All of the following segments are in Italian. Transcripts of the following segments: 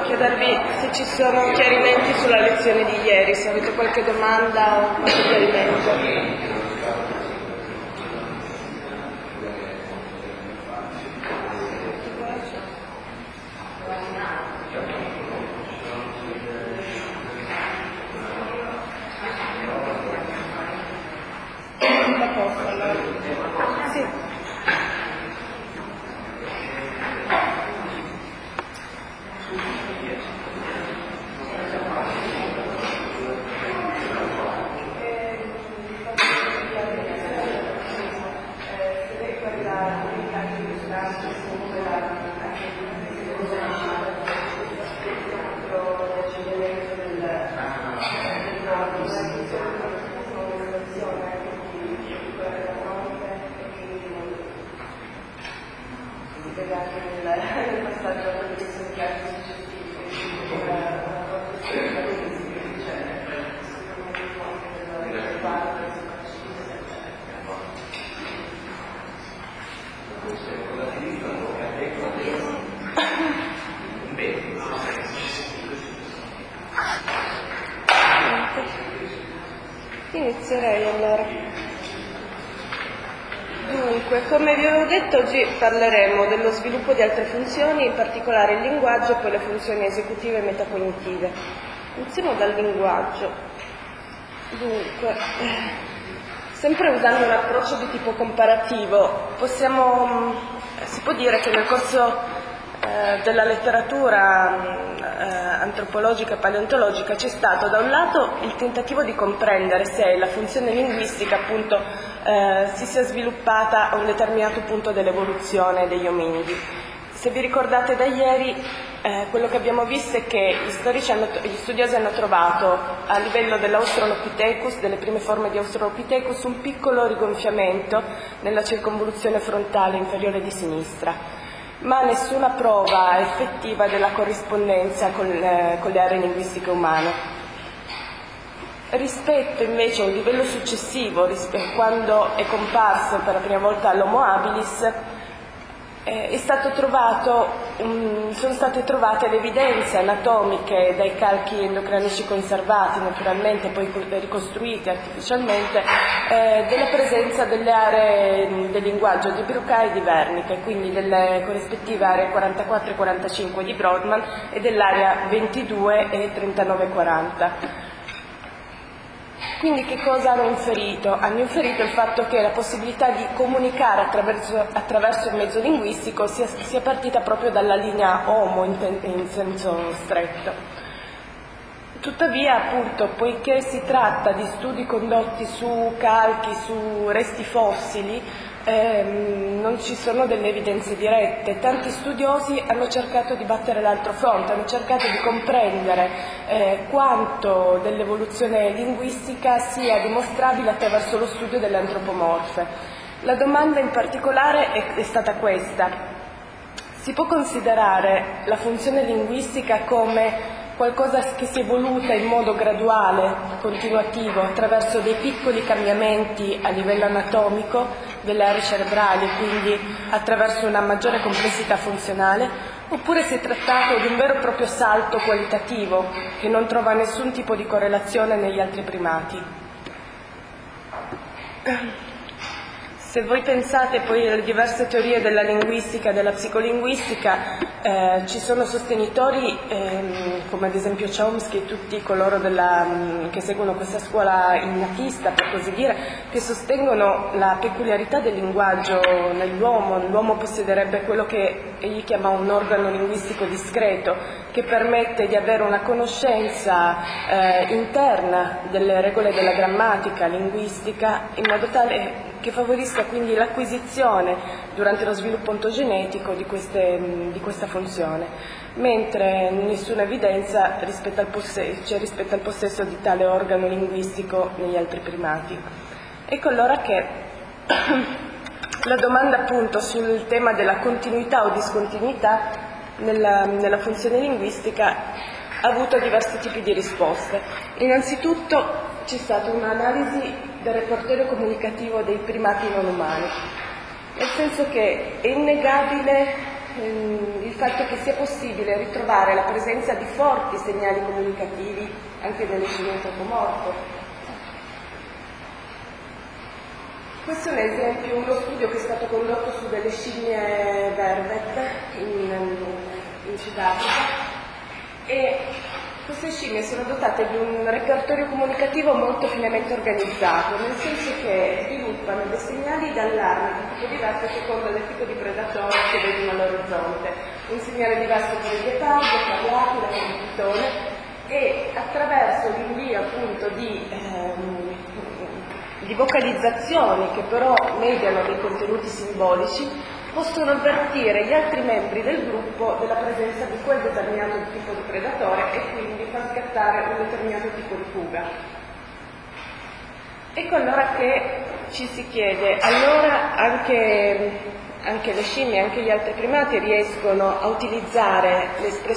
chiedervi se ci sono chiarimenti sulla lezione di ieri, se avete qualche domanda o qualche chiarimento. Inizierei allora. Dunque, come vi avevo detto, oggi parleremo dello sviluppo di altre funzioni, in particolare il linguaggio e poi le funzioni esecutive e metacognitive. Iniziamo dal linguaggio. Dunque, sempre usando un approccio di tipo comparativo, si può dire che nel corso della letteratura antropologica e paleontologica c'è stato da un lato il tentativo di comprendere se la funzione linguistica appunto si sia sviluppata a un determinato punto dell'evoluzione degli ominidi. Se vi ricordate da ieri, quello che abbiamo visto è che gli studiosi hanno trovato a livello dell'Australopithecus, delle prime forme di Australopithecus, un piccolo rigonfiamento nella circonvoluzione frontale inferiore di sinistra, ma nessuna prova effettiva della corrispondenza con le aree linguistiche umane. Rispetto invece a un livello successivo, quando è comparso per la prima volta l'Homo habilis, sono state trovate le evidenze anatomiche dai calchi endocranici conservati, naturalmente poi ricostruiti artificialmente, della presenza delle aree del linguaggio di Broca e di Wernicke, quindi delle corrispettive aree 44 e 45 di Brodmann e dell'area 22 e 39-40. Quindi che cosa hanno inferito? Hanno inferito il fatto che la possibilità di comunicare attraverso il mezzo linguistico sia partita proprio dalla linea Homo in senso stretto. Tuttavia, appunto, poiché si tratta di studi condotti su calchi, su resti fossili, non ci sono delle evidenze dirette. Tanti studiosi hanno cercato di battere l'altro fronte, hanno cercato di comprendere quanto dell'evoluzione linguistica sia dimostrabile attraverso lo studio delle antropomorfe. La domanda in particolare è stata questa: si può considerare la funzione linguistica come qualcosa che si è evoluta in modo graduale, continuativo, attraverso dei piccoli cambiamenti a livello anatomico delle aree cerebrali, quindi attraverso una maggiore complessità funzionale, oppure si è trattato di un vero e proprio salto qualitativo che non trova nessun tipo di correlazione negli altri primati? Se voi pensate poi alle diverse teorie della linguistica e della psicolinguistica, ci sono sostenitori come ad esempio Chomsky e tutti coloro che seguono questa scuola innatista, per così dire, che sostengono la peculiarità del linguaggio nell'uomo. L'uomo possederebbe quello che egli chiama un organo linguistico discreto, che permette di avere una conoscenza interna delle regole della grammatica linguistica, in modo tale che favorisca quindi l'acquisizione durante lo sviluppo ontogenetico di questa funzione, mentre nessuna evidenza rispetto al possesso di tale organo linguistico negli altri primati. Ecco allora che la domanda appunto sul tema della continuità o discontinuità nella funzione linguistica ha avuto diversi tipi di risposte. Innanzitutto c'è stata un'analisi del repertorio comunicativo dei primati non umani, nel senso che è innegabile il fatto che sia possibile ritrovare la presenza di forti segnali comunicativi anche nelle scimmie antropomorfe. Questo è un esempio, uno studio che è stato condotto su delle scimmie vervet in Sudafrica, e queste scimmie sono dotate di un repertorio comunicativo molto finemente organizzato, nel senso che sviluppano dei segnali d'allarme di tipo diverso a seconda del tipo di predatore che vedono all'orizzonte. Un segnale diverso per il ghepardo, per l'aquila, per il pitone, e attraverso l'invio appunto di vocalizzazioni che però mediano dei contenuti simbolici, possono avvertire gli altri membri del gruppo della presenza di quel determinato tipo di predatore e quindi far scattare un determinato tipo di fuga. Ecco allora che ci si chiede, allora anche le scimmie, anche gli altri primati riescono a utilizzare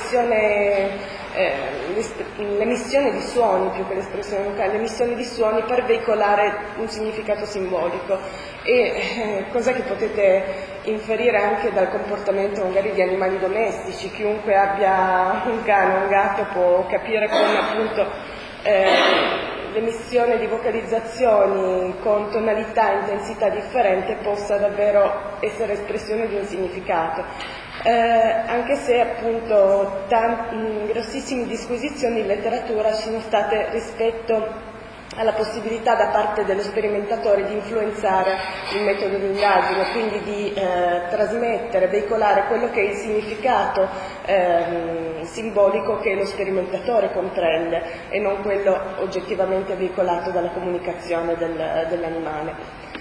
l'emissione di suoni, più che l'espressione vocale, l'emissione di suoni per veicolare un significato simbolico. E cos'è che potete inferire anche dal comportamento magari di animali domestici? Chiunque abbia un cane o un gatto può capire come appunto l'emissione di vocalizzazioni con tonalità e intensità differente possa davvero essere espressione di un significato. Anche se appunto grossissime disquisizioni in letteratura sono state rispetto alla possibilità da parte dello sperimentatore di influenzare il metodo di indagine, quindi di trasmettere, veicolare quello che è il significato simbolico che lo sperimentatore comprende e non quello oggettivamente veicolato dalla comunicazione dell'animale.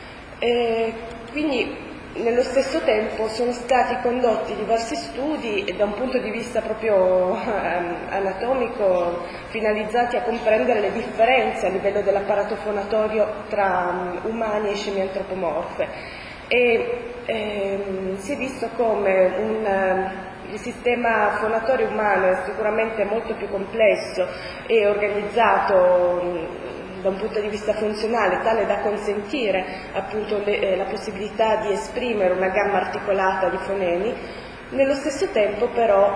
Quindi nello stesso tempo sono stati condotti diversi studi e da un punto di vista proprio anatomico finalizzati a comprendere le differenze a livello dell'apparato fonatorio tra umani e scimmie antropomorfe, e si è visto come il sistema fonatorio umano è sicuramente molto più complesso e organizzato da un punto di vista funzionale, tale da consentire appunto la possibilità di esprimere una gamma articolata di fonemi. Nello stesso tempo però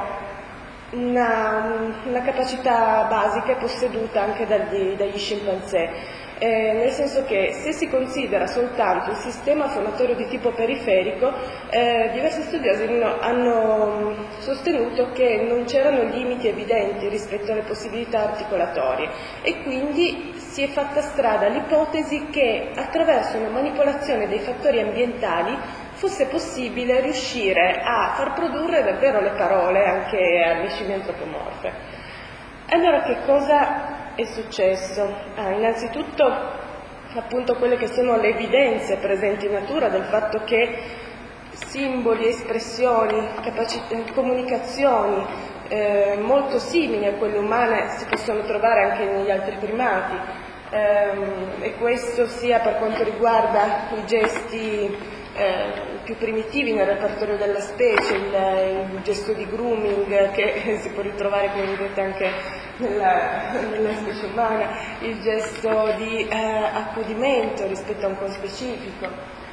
una capacità basica è posseduta anche dagli scimpanzé, nel senso che se si considera soltanto il sistema fonatorio di tipo periferico, diversi studiosi hanno sostenuto che non c'erano limiti evidenti rispetto alle possibilità articolatorie, e quindi si è fatta strada l'ipotesi che attraverso una manipolazione dei fattori ambientali fosse possibile riuscire a far produrre davvero le parole anche alle scimmie antropomorfe. Allora che cosa è successo? Innanzitutto appunto quelle che sono le evidenze presenti in natura del fatto che simboli, espressioni, comunicazioni molto simili a quelle umane si possono trovare anche negli altri primati, e questo sia per quanto riguarda i gesti più primitivi nel repertorio della specie, il gesto di grooming che si può ritrovare, come vedete, anche nella specie umana, il gesto di accudimento rispetto a un conspecifico.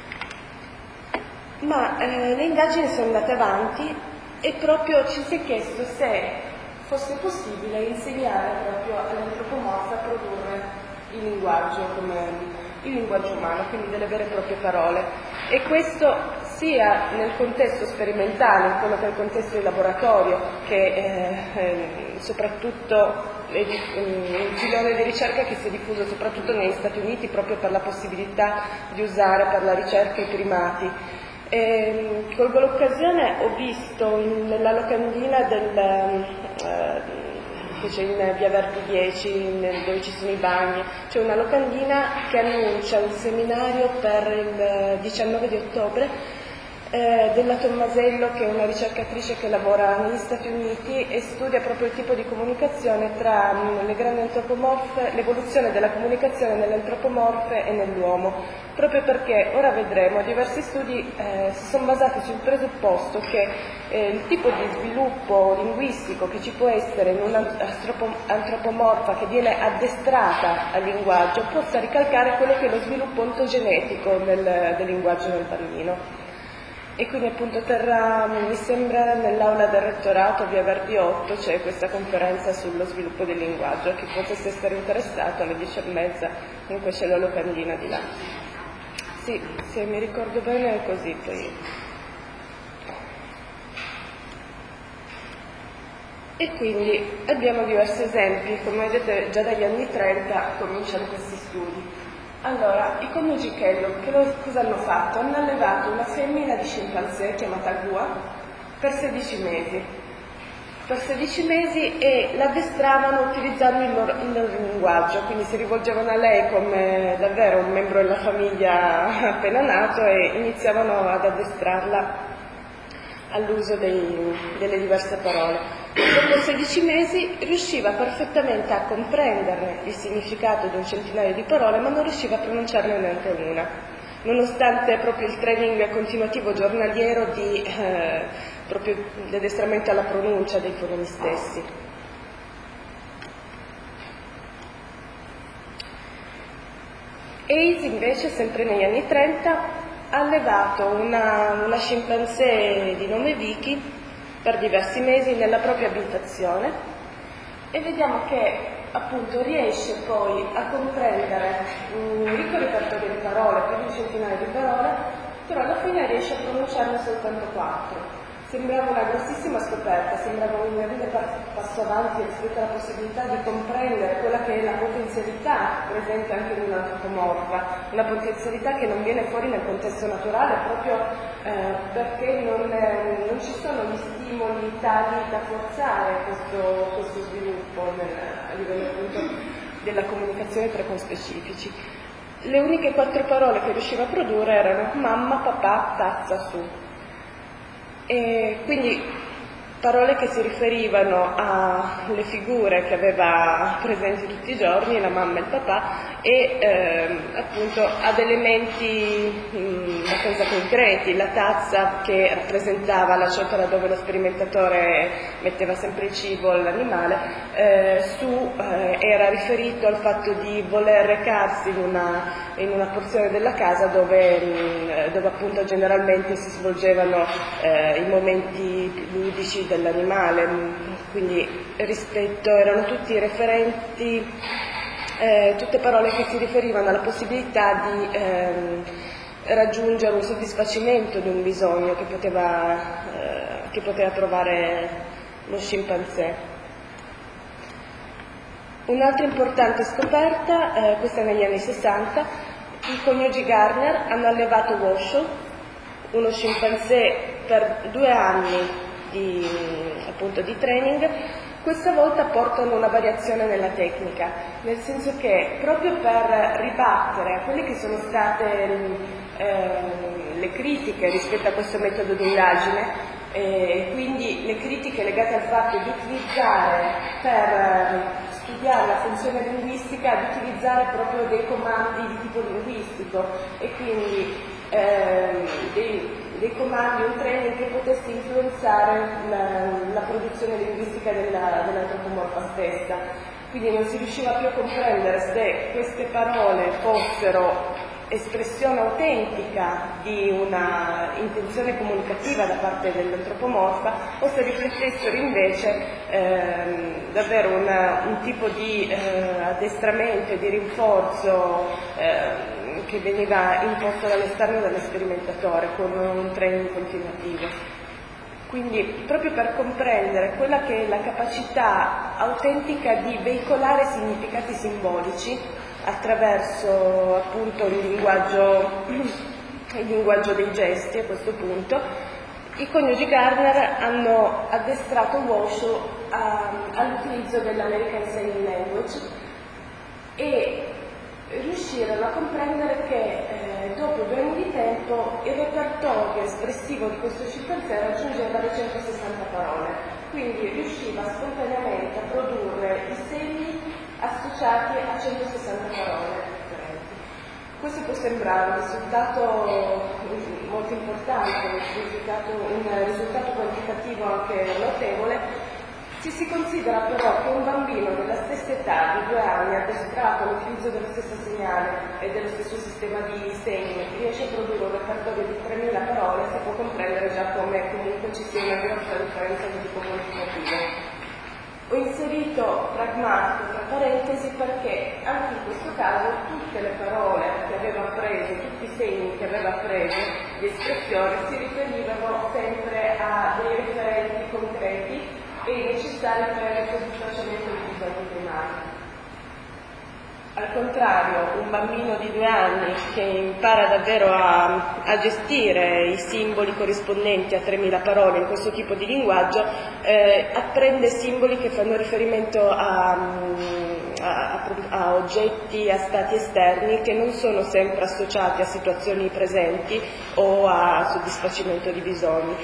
Ma le indagini sono andate avanti e proprio ci si è chiesto se fosse possibile insegnare proprio all'antropomorfa a produrre il linguaggio umano, quindi delle vere e proprie parole. E questo sia nel contesto sperimentale, in quello che è il contesto di laboratorio, che soprattutto il filone di ricerca che si è diffuso soprattutto negli Stati Uniti proprio per la possibilità di usare per la ricerca i primati. Colgo l'occasione, ho visto nella locandina che c'è in via Verdi 10, dove ci sono i bagni, c'è una locandina che annuncia un seminario per il 19 di ottobre della Tommasello, che è una ricercatrice che lavora negli Stati Uniti e studia proprio il tipo di comunicazione tra le grandi antropomorfe, l'evoluzione della comunicazione nelle antropomorfe e nell'uomo, proprio perché, ora vedremo, diversi studi si sono basati sul presupposto che il tipo di sviluppo linguistico che ci può essere in un'antropomorfa che viene addestrata al linguaggio possa ricalcare quello che è lo sviluppo ontogenetico del linguaggio nel bambino. E quindi appunto terrà, mi sembra, nell'aula del rettorato via Verdi 8 c'è questa conferenza sullo sviluppo del linguaggio. A chi potesse essere interessato alle 10:30, comunque c'è la locandina di là. Sì, se mi ricordo bene è così poi. E quindi abbiamo diversi esempi, come vedete già dagli anni 30 cominciano questi studi. Allora, i coniugi Kellogg cosa hanno fatto? Hanno allevato una femmina di scimpanzé chiamata Gua per 16 mesi. Per 16 mesi e l'addestravano utilizzando il loro linguaggio, quindi si rivolgevano a lei come davvero un membro della famiglia appena nato e iniziavano ad addestrarla all'uso delle diverse parole. Dopo 16 mesi riusciva perfettamente a comprenderne il significato di un centinaio di parole, ma non riusciva a pronunciarne neanche una, nonostante proprio il training continuativo giornaliero di proprio l'addestramento alla pronuncia dei fonemi stessi. Hayes invece, sempre negli anni 30, ha allevato una scimpanzé di nome Vicky per diversi mesi nella propria abitazione e vediamo che appunto riesce poi a comprendere un ricco repertorio di parole, più di un centinaio di parole, però alla fine riesce a pronunciarne soltanto 4. Sembrava una grossissima scoperta, sembrava un grande passo avanti rispetto alla possibilità di comprendere quella che è la potenzialità presente anche in un'antropomorfa, una potenzialità che non viene fuori nel contesto naturale proprio perché non ci sono gli stimoli tali da forzare questo sviluppo a livello appunto della comunicazione tra conspecifici. Le uniche 4 parole che riusciva a produrre erano mamma, papà, tazza, su. E quindi parole che si riferivano alle figure che aveva presenti tutti i giorni, la mamma e il papà, e appunto ad elementi abbastanza concreti, la tazza che rappresentava la ciotola dove lo sperimentatore metteva sempre il cibo all'animale, era riferito al fatto di voler recarsi in una porzione della casa dove appunto generalmente si svolgevano i momenti ludici dell'animale, quindi erano tutti referenti, tutte parole che si riferivano alla possibilità di raggiungere un soddisfacimento di un bisogno che poteva trovare lo scimpanzé. Un'altra importante scoperta, questa negli anni 60, i coniugi Gardner hanno allevato Washoe, uno scimpanzé, per 2 anni di training. Questa volta portano una variazione nella tecnica, nel senso che proprio per ribattere a quelle che sono state le critiche rispetto a questo metodo di indagine, quindi le critiche legate al fatto di utilizzare per studiare la funzione linguistica, di utilizzare proprio dei comandi di tipo linguistico e quindi dei comandi, un training che potesse influenzare la produzione linguistica dell'antropomorfa stessa. Quindi non si riusciva più a comprendere se queste parole fossero espressione autentica di una intenzione comunicativa da parte dell'antropomorfa o se riflettessero invece davvero un tipo di addestramento e di rinforzo che veniva imposto dall'esterno dallo sperimentatore con un training continuativo. Quindi proprio per comprendere quella che è la capacità autentica di veicolare significati simbolici attraverso appunto il linguaggio dei gesti, a questo punto i coniugi Gardner hanno addestrato Washoe all'utilizzo dell'American Sign Language e riuscirono a comprendere che dopo 2 anni di tempo il repertorio espressivo di questo scimpanzé raggiungeva le 160 parole, quindi riusciva spontaneamente a produrre i segni associati a 160 parole differenti. Questo può sembrare un risultato molto importante, un risultato quantitativo anche notevole, se si considera però che un bambino della stessa stessa età di 2 anni, addestrato all'utilizzo dello stesso segnale e dello stesso sistema di segni, riesce a produrre un repertorio di 3.000 parole, si può comprendere già come comunque ci sia una grossa differenza di tipo quantitativo. Ho inserito pragmatico tra parentesi perché anche in questo caso tutte le parole che aveva appreso, tutti i segni che aveva appreso di espressione si riferivano sempre a dei referenti concreti e necessari per il soddisfacimento dei bisogni primari. Al contrario, un bambino di 2 anni che impara davvero a gestire i simboli corrispondenti a 3.000 parole in questo tipo di linguaggio apprende simboli che fanno riferimento a oggetti, a stati esterni che non sono sempre associati a situazioni presenti o a soddisfacimento di bisogni.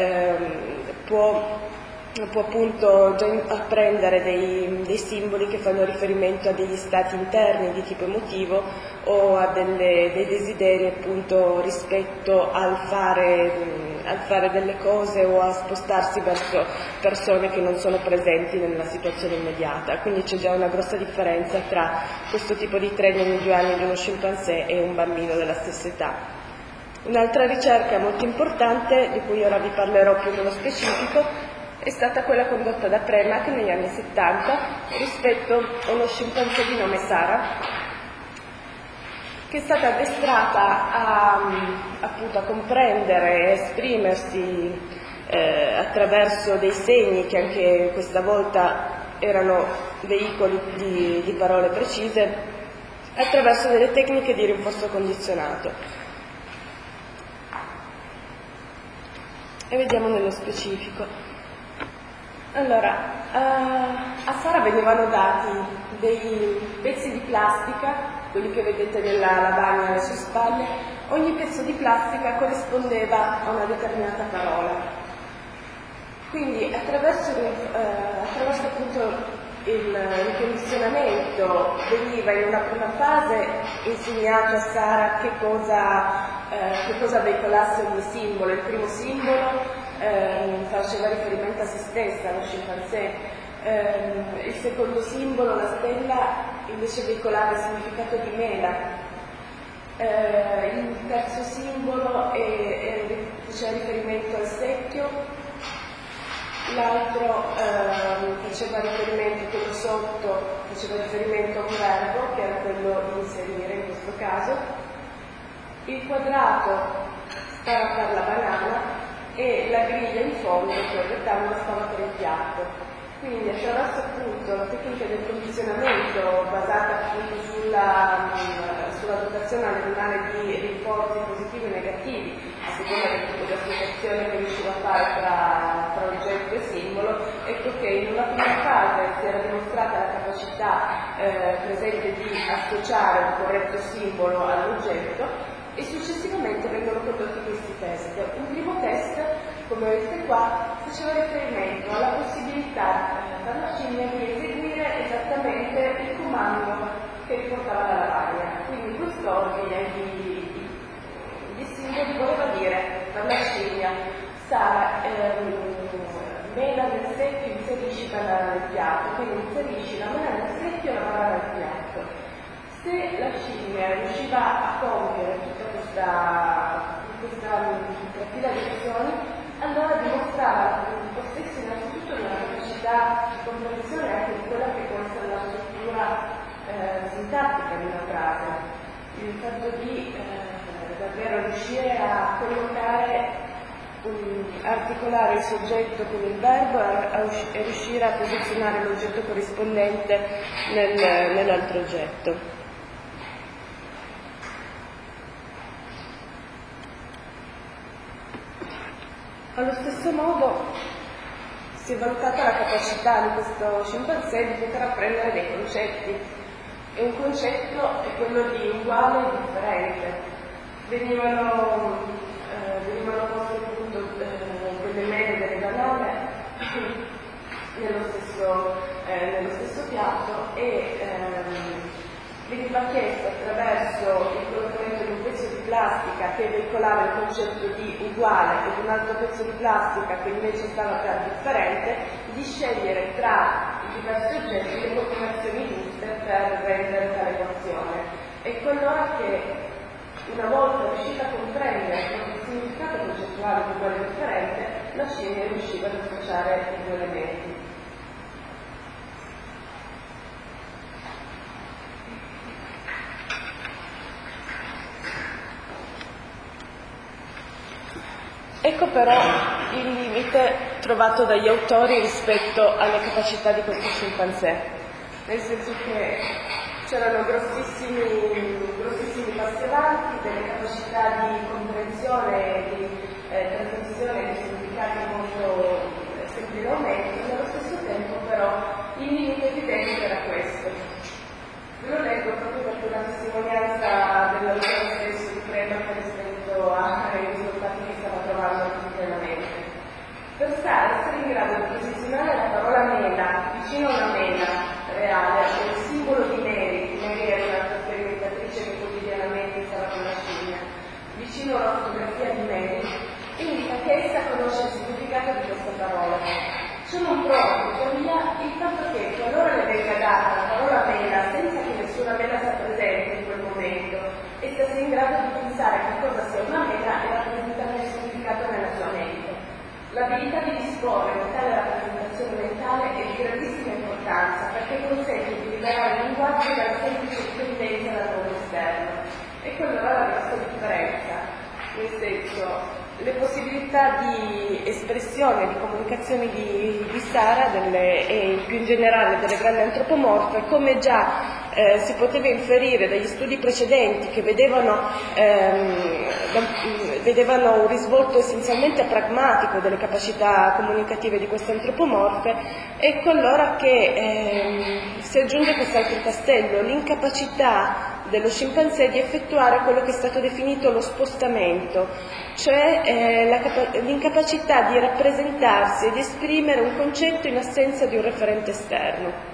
Può appunto già apprendere dei simboli che fanno riferimento a degli stati interni di tipo emotivo o a dei desideri appunto rispetto al fare delle cose o a spostarsi verso persone che non sono presenti nella situazione immediata. Quindi c'è già una grossa differenza tra questo tipo di training di 2 anni di uno scimpanzé e un bambino della stessa età. Un'altra ricerca molto importante, di cui ora vi parlerò più nello specifico, è stata quella condotta da Premack negli anni 70 rispetto a uno scimpanzé di nome Sara, che è stata addestrata appunto a comprendere e esprimersi attraverso dei segni che anche questa volta erano veicoli di parole precise, attraverso delle tecniche di rinforzo condizionato. E vediamo nello specifico. Allora, a Sara venivano dati dei pezzi di plastica, quelli che vedete nella lavagna alle sue spalle. Ogni pezzo di plastica corrispondeva a una determinata parola. Quindi attraverso appunto il condizionamento veniva in una prima fase insegnato a Sara che cosa veicolasse ogni simbolo. Il primo simbolo faceva riferimento a se stessa, allo scimpanzé. Il secondo simbolo, la stella, invece veicolava il significato di mela. Il terzo simbolo faceva riferimento al secchio, l'altro faceva riferimento, quello sotto faceva riferimento a un verbo, che era quello di inserire in questo caso. Il quadrato stava per la banana e la griglia in fondo, cioè il rettangolo, stava per il piatto. Quindi attraverso appunto la tecnica del condizionamento basata appunto sulla dotazione all'animale di rinforzi positivi e negativi, a seconda del tipo di associazione che riusciva a fare tra oggetto e simbolo, ecco che in una prima fase si era dimostrata la capacità presente di associare un corretto simbolo all'oggetto, e successivamente vengono condotti questi test. Un primo test, come vedete qua, faceva riferimento alla possibilità per la scimmia di eseguire esattamente il comando che riportava la lavagna. Quindi quest'ordine di simboli voleva dire per la scimmia: Sara, mela nel secchio, inserisci banana nel piatto, quindi inserisci la mela nel secchio e la banana nel piatto. Se la scimmia riusciva a compiere tutta questa fila di azioni, allora dimostrava possedere innanzitutto una capacità di comprensione anche di quella che può essere la struttura sintattica di una frase, il fatto di davvero riuscire a collocare, articolare il soggetto con il verbo e riuscire a posizionare l'oggetto corrispondente nell'altro oggetto. Allo stesso modo si è valutata la capacità di questo scimpanzé di poter apprendere dei concetti, e un concetto è quello di uguale e differente. Venivano poste appunto quelle mele delle banane nello stesso piatto e veniva chiesto attraverso il collocamento di un pezzo di plastica che veicolava il concetto di uguale ed un altro pezzo di plastica che invece stava per differente, di scegliere tra i diversi oggetti le combinazioni bacini riusciva ad associare i due elementi. Ecco però il limite trovato dagli autori rispetto alle capacità di questo scimpanzé, nel senso che c'erano grossissimi passi avanti, delle capacità di comprensione e di trasmissione di significati molto sempre in aumento, nello stesso tempo però il limite evidente era questo. Ve lo leggo proprio perché una testimonianza dell'autore stesso di Freeman rispetto ai risultati che stava trovando quotidianamente. Per essere in grado di posizionare la parola mela vicino a una mela reale, o il simbolo di Mary era una sperimentatrice che quotidianamente stava con la scimmia, vicino alla fotografia di Mary, indica che essa conosce il significato di questa parola. Ciò non prova, tuttavia, il fatto che qualora le venga data la parola mela senza che nessuna mela sia presente in quel momento, essa sia in grado di pensare che cosa sia una mela e rappresentare il significato nella sua mente. L'abilità di disporre di tale rappresentazione mentale è di grandissima importanza perché consente di liberare il linguaggio dalla semplice dipendenza dal mondo esterno. Ecco allora la nostra differenza, nel senso le possibilità di espressione, di comunicazione di Sara e più in generale delle grandi antropomorfe, come già si poteva inferire dagli studi precedenti che vedevano un risvolto essenzialmente pragmatico delle capacità comunicative di queste antropomorfe, ecco allora che si aggiunge quest'altro tassello, l'incapacità dello scimpanzé di effettuare quello che è stato definito lo spostamento, cioè l'incapacità di rappresentarsi e di esprimere un concetto in assenza di un referente esterno.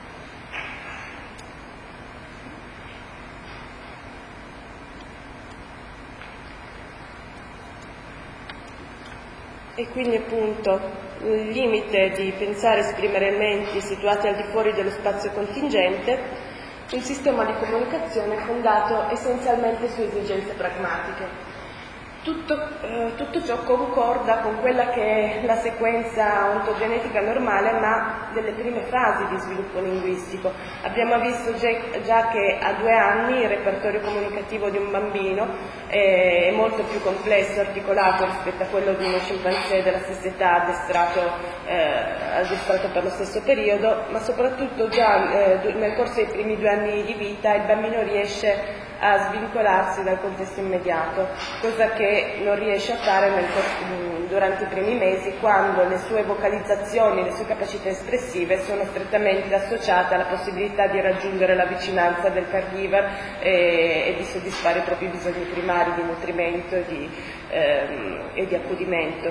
E quindi appunto il limite di pensare e esprimere elementi situati al di fuori dello spazio contingente, un sistema di comunicazione fondato essenzialmente su esigenze pragmatiche. Tutto ciò concorda con quella che è la sequenza ontogenetica normale, ma delle prime fasi di sviluppo linguistico. Abbiamo visto già che a 2 anni il repertorio comunicativo di un bambino è molto più complesso e articolato rispetto a quello di uno scimpanzé della stessa età addestrato per lo stesso periodo, ma soprattutto già nel corso dei primi 2 anni di vita il bambino riesce a svincolarsi dal contesto immediato, cosa che non riesce a fare durante i primi mesi, quando le sue vocalizzazioni, le sue capacità espressive sono strettamente associate alla possibilità di raggiungere la vicinanza del caregiver e di soddisfare i propri bisogni primari di nutrimento e di accudimento.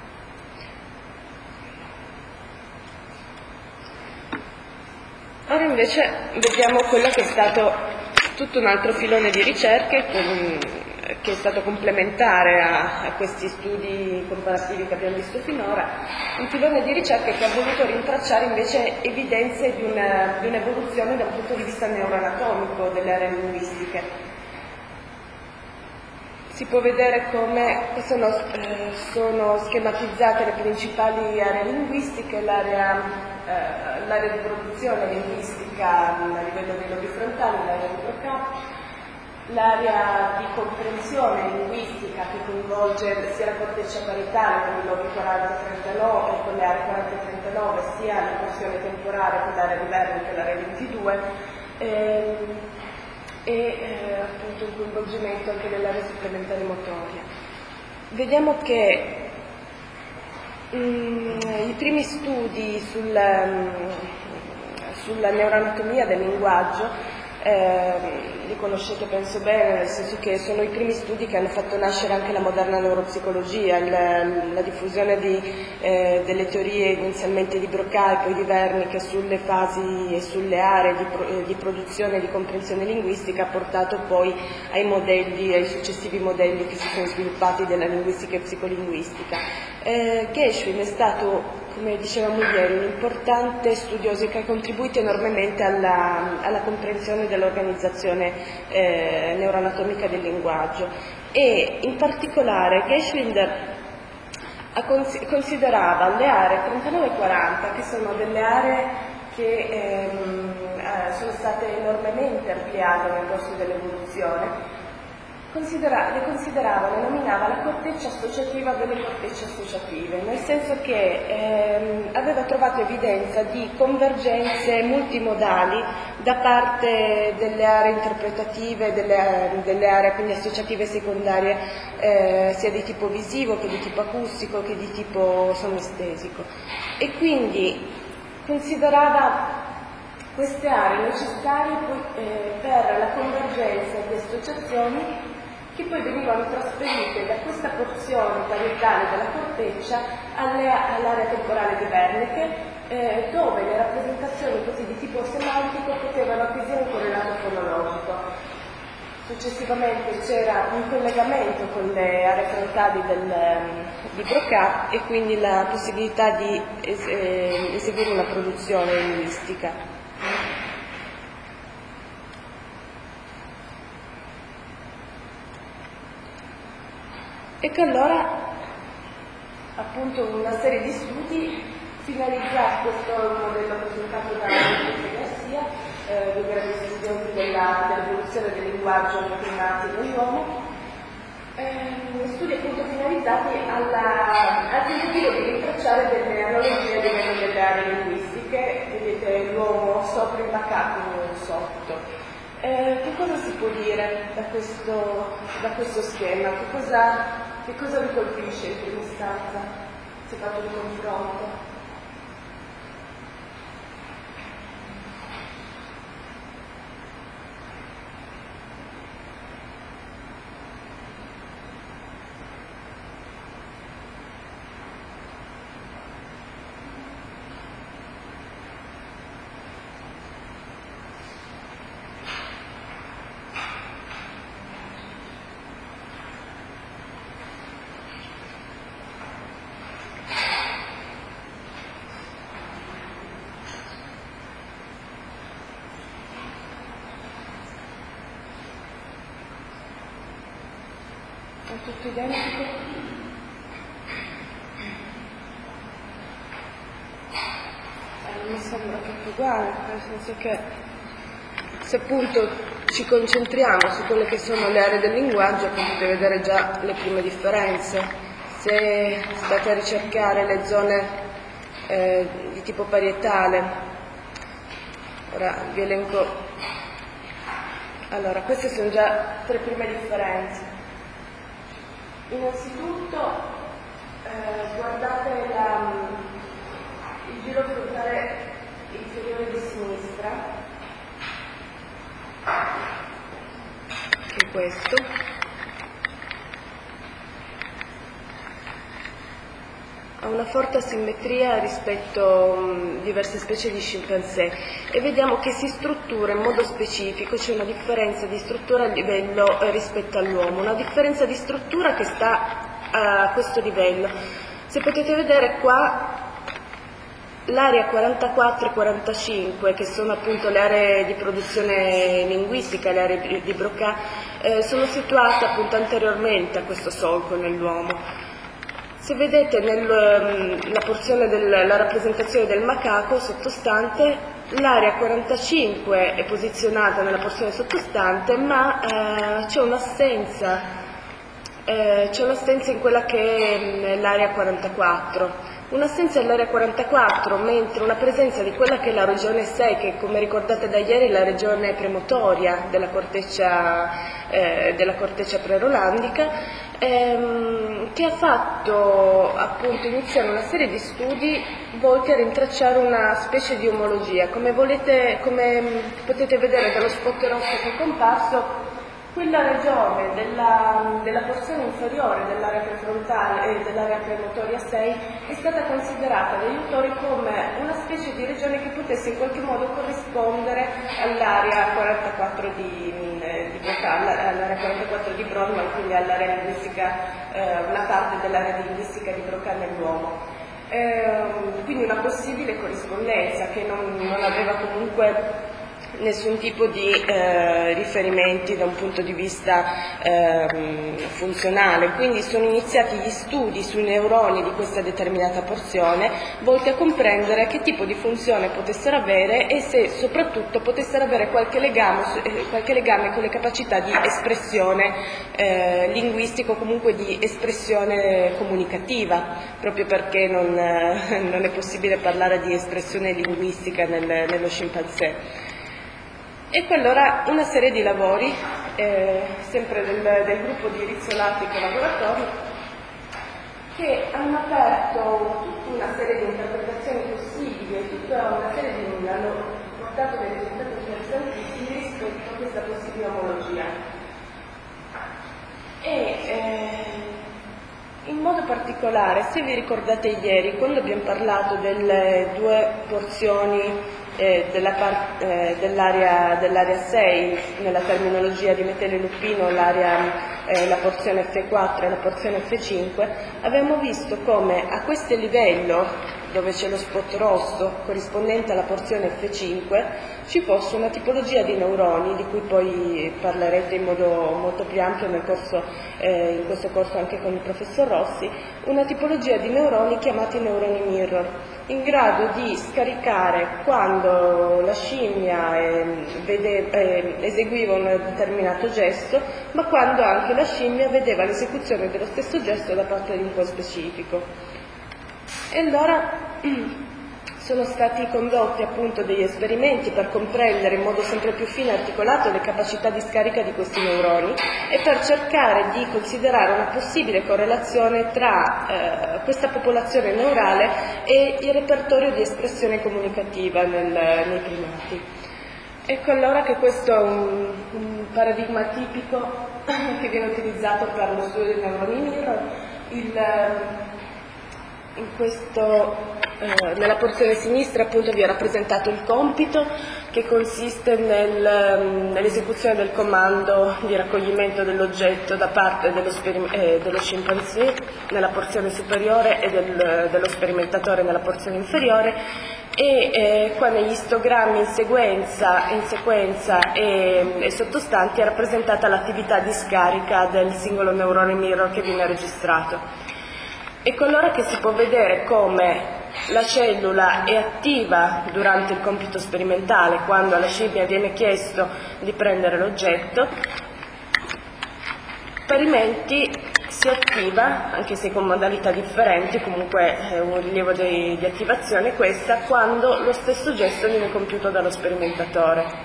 Ora invece vediamo quello che è stato tutto un altro filone di ricerche che è stato complementare a questi studi comparativi che abbiamo visto finora, un filone di ricerche che ha voluto rintracciare invece evidenze di un'evoluzione da un punto di vista neuroanatomico delle aree linguistiche. Si può vedere come sono schematizzate le principali aree linguistiche, l'area di produzione linguistica a livello dei lobi frontali, l'area di Broca, l'area di comprensione linguistica che coinvolge sia la corteccia parietale con i lobi 40-39 e con le aree 40-39, sia la porzione temporale con l'area di Wernicke e l'area 22, appunto il coinvolgimento anche dell'area supplementare motoria. Vediamo che i primi studi sulla neuroanatomia del linguaggio li conoscete penso bene, nel senso che sono i primi studi che hanno fatto nascere anche la moderna neuropsicologia, la diffusione delle teorie inizialmente di Broca e poi di Wernicke sulle fasi e sulle aree di produzione e di comprensione linguistica ha portato poi ai successivi modelli che si sono sviluppati della linguistica e psicolinguistica. Geschwin è stato, come dicevamo ieri, un importante studioso che ha contribuito enormemente alla comprensione dell'organizzazione neuroanatomica del linguaggio e in particolare Geschwin considerava le aree 39 e 40, che sono delle aree che sono state enormemente ampliate nel corso dell'evoluzione, le considerava, le nominava la corteccia associativa delle cortecce associative, nel senso che aveva trovato evidenza di convergenze multimodali da parte delle aree interpretative, delle aree quindi associative secondarie, sia di tipo visivo che di tipo acustico che di tipo sonestesico, e quindi considerava queste aree necessarie per la convergenza di associazioni che poi venivano trasferite da questa porzione parietale della corteccia all'area temporale di Wernicke, dove le rappresentazioni così di tipo semantico potevano acquisire un correlato fonologico. Successivamente c'era un collegamento con le aree frontali di Broca e quindi la possibilità di eseguire una produzione linguistica. Ecco allora appunto una serie di studi finalizzati, questo è un modello presentato da Garcia, dei grandi studiosi dell'evoluzione del linguaggio nei primati e dell'uomo, studi appunto finalizzati al tentativo di rintracciare delle analogie a livello delle aree linguistiche. Vedete l'uomo sopra il macaco sotto. Che cosa si può dire da questo schema? Che cosa vi colpisce in prima istanza, se fatto un confronto? È tutto identico? Non mi sembra tutto uguale, nel senso che se appunto ci concentriamo su quelle che sono le aree del linguaggio potete vedere già le prime differenze. Se state a ricercare le zone di tipo parietale, ora vi elenco. Allora, queste sono già tre prime differenze. Innanzitutto guardate il giro frontale inferiore di sinistra, che è questo, ha una forte asimmetria rispetto a diverse specie di scimpanzé e vediamo che si struttura in modo specifico, c'è una differenza di struttura a livello rispetto all'uomo, una differenza di struttura che sta a questo livello. Se potete vedere qua l'area 44 e 45, che sono appunto le aree di produzione linguistica, le aree di Broca, sono situate appunto anteriormente a questo solco nell'uomo. Se vedete la porzione della rappresentazione del macaco sottostante, l'area 45 è posizionata nella porzione sottostante, ma c'è un'assenza in quella che è l'area 44. Un'assenza dell'area 44, mentre una presenza di quella che è la regione 6, che come ricordate da ieri è la regione premotoria della corteccia prerolandica, che ha fatto appunto iniziare una serie di studi volti a rintracciare una specie di omologia. Come potete vedere dallo spot rosso che è comparso, quella regione della porzione inferiore dell'area prefrontale e dell'area premotoria 6 è stata considerata dagli autori come una specie di regione che potesse in qualche modo corrispondere all'area 44 di Broca, all'area 44 di Brodmann, quindi all'area linguistica, una parte dell'area linguistica di Broca nell'uomo. Quindi una possibile corrispondenza che non aveva comunque nessun tipo di riferimenti da un punto di vista funzionale, quindi sono iniziati gli studi sui neuroni di questa determinata porzione volti a comprendere che tipo di funzione potessero avere e se soprattutto potessero avere qualche legame con le capacità di espressione linguistica o comunque di espressione comunicativa, proprio perché non è possibile parlare di espressione linguistica nello scimpanzé. Ecco allora una serie di lavori, sempre del gruppo di Rizzolatti collaboratori, che hanno aperto tutta una serie di interpretazioni possibili e hanno portato dei risultati interessantissimi rispetto a questa possibile omologia. In modo particolare, se vi ricordate ieri, quando abbiamo parlato delle due porzioni dell'area 6, nella terminologia di Metele Lupino, la porzione F4 e la porzione F5, avevamo visto come a questo livello, dove c'è lo spot rosso corrispondente alla porzione F5, ci fosse una tipologia di neuroni, di cui poi parlerete in modo molto più ampio in questo corso anche con il professor Rossi, una tipologia di neuroni chiamati neuroni mirror, in grado di scaricare quando la scimmia eseguiva un determinato gesto, ma quando anche la scimmia vedeva l'esecuzione dello stesso gesto da parte di un co-specifico. E allora sono stati condotti appunto degli esperimenti per comprendere in modo sempre più fine e articolato le capacità di scarica di questi neuroni e per cercare di considerare una possibile correlazione tra questa popolazione neurale e il repertorio di espressione comunicativa nei primati. Ecco allora che questo è un paradigma tipico che viene utilizzato per lo studio dei neuroni mirror. Nella porzione sinistra appunto vi ho rappresentato il compito, che consiste nell'esecuzione del comando di raccoglimento dell'oggetto da parte dello scimpanzé nella porzione superiore e dello sperimentatore nella porzione inferiore, e qua negli istogrammi in sequenza e sottostanti è rappresentata l'attività di scarica del singolo neurone mirror che viene registrato. Ecco allora che si può vedere come la cellula è attiva durante il compito sperimentale, quando alla scimmia viene chiesto di prendere l'oggetto, parimenti si attiva, anche se con modalità differenti, comunque un rilievo di attivazione questa, quando lo stesso gesto viene compiuto dallo sperimentatore.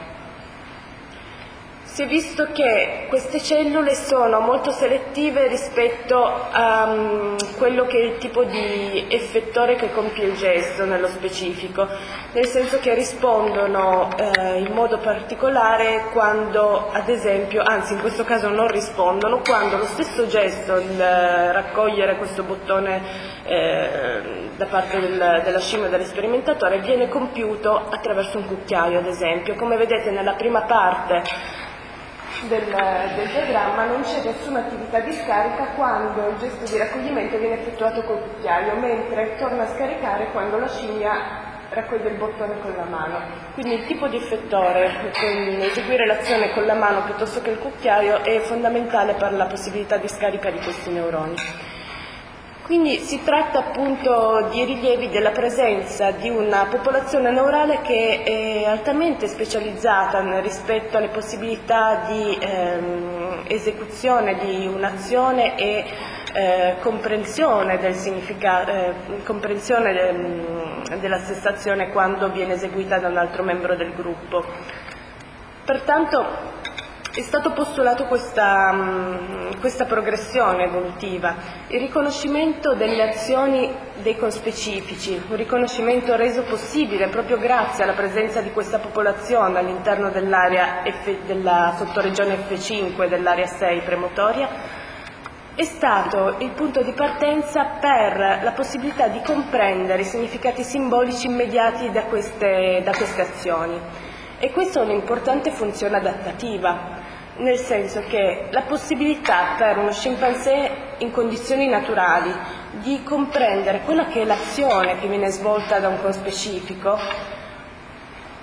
Si è visto che queste cellule sono molto selettive rispetto a quello che è il tipo di effettore che compie il gesto nello specifico, nel senso che rispondono in modo particolare quando, ad esempio, anzi in questo caso non rispondono, quando lo stesso gesto, il raccogliere questo bottone da parte della scimmia e dell'esperimentatore, viene compiuto attraverso un cucchiaio, ad esempio. Come vedete nella prima parte del diagramma non c'è nessuna attività di scarica quando il gesto di raccoglimento viene effettuato col cucchiaio, mentre torna a scaricare quando la scimmia raccoglie il bottone con la mano. Quindi il tipo di effettore, eseguire l'azione con la mano piuttosto che il cucchiaio, è fondamentale per la possibilità di scarica di questi neuroni. Quindi si tratta appunto di rilievi della presenza di una popolazione neurale che è altamente specializzata rispetto alle possibilità di esecuzione di un'azione e comprensione del significato, comprensione della stessa azione quando viene eseguita da un altro membro del gruppo. Pertanto è stato postulato questa progressione evolutiva, il riconoscimento delle azioni dei conspecifici, un riconoscimento reso possibile proprio grazie alla presenza di questa popolazione all'interno dell'area della sottoregione F5 dell'area 6 premotoria, è stato il punto di partenza per la possibilità di comprendere i significati simbolici immediati da queste azioni. E questa è un'importante funzione adattativa, nel senso che la possibilità per uno scimpanzé in condizioni naturali di comprendere quella che è l'azione che viene svolta da un conspecifico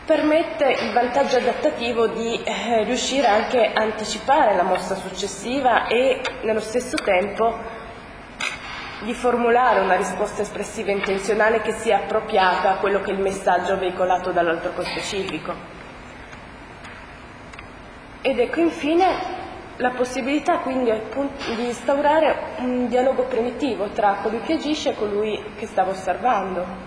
permette il vantaggio adattativo di riuscire anche a anticipare la mossa successiva e nello stesso tempo di formulare una risposta espressiva intenzionale che sia appropriata a quello che è il messaggio veicolato dall'altro conspecifico. Ed ecco infine la possibilità quindi di instaurare un dialogo primitivo tra colui che agisce e colui che stava osservando.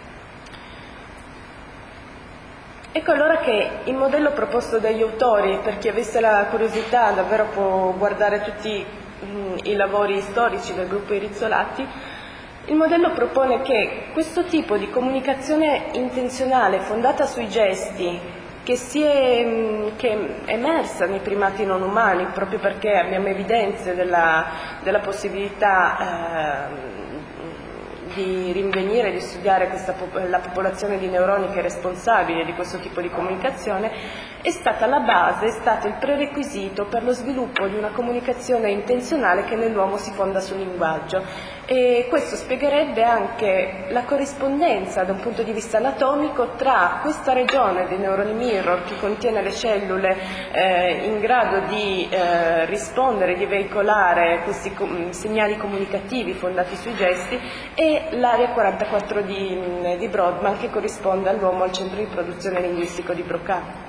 Ecco allora che il modello proposto dagli autori, per chi avesse la curiosità davvero può guardare tutti i lavori storici del gruppo Rizzolatti, il modello propone che questo tipo di comunicazione intenzionale fondata sui gesti che è emersa nei primati non umani, proprio perché abbiamo evidenze della possibilità di rinvenire, di studiare la popolazione di neuroni che è responsabile di questo tipo di comunicazione, è stata la base, è stato il prerequisito per lo sviluppo di una comunicazione intenzionale che nell'uomo si fonda sul linguaggio. E questo spiegherebbe anche la corrispondenza da un punto di vista anatomico tra questa regione dei neuroni mirror che contiene le cellule in grado di rispondere, di veicolare questi segnali comunicativi fondati sui gesti e l'area 44 di Brodmann che corrisponde all'uomo al centro di produzione linguistico di Broca.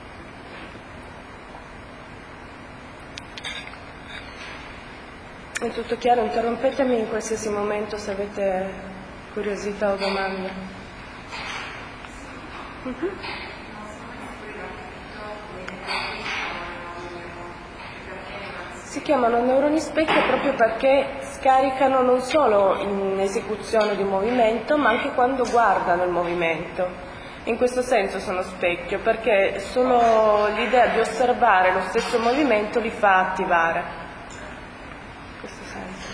È tutto chiaro? Interrompetemi in qualsiasi momento se avete curiosità o domande. Si chiamano neuroni specchio proprio perché scaricano non solo in esecuzione di un movimento, ma anche quando guardano il movimento. In questo senso sono specchio, perché solo l'idea di osservare lo stesso movimento li fa attivare. In questo senso.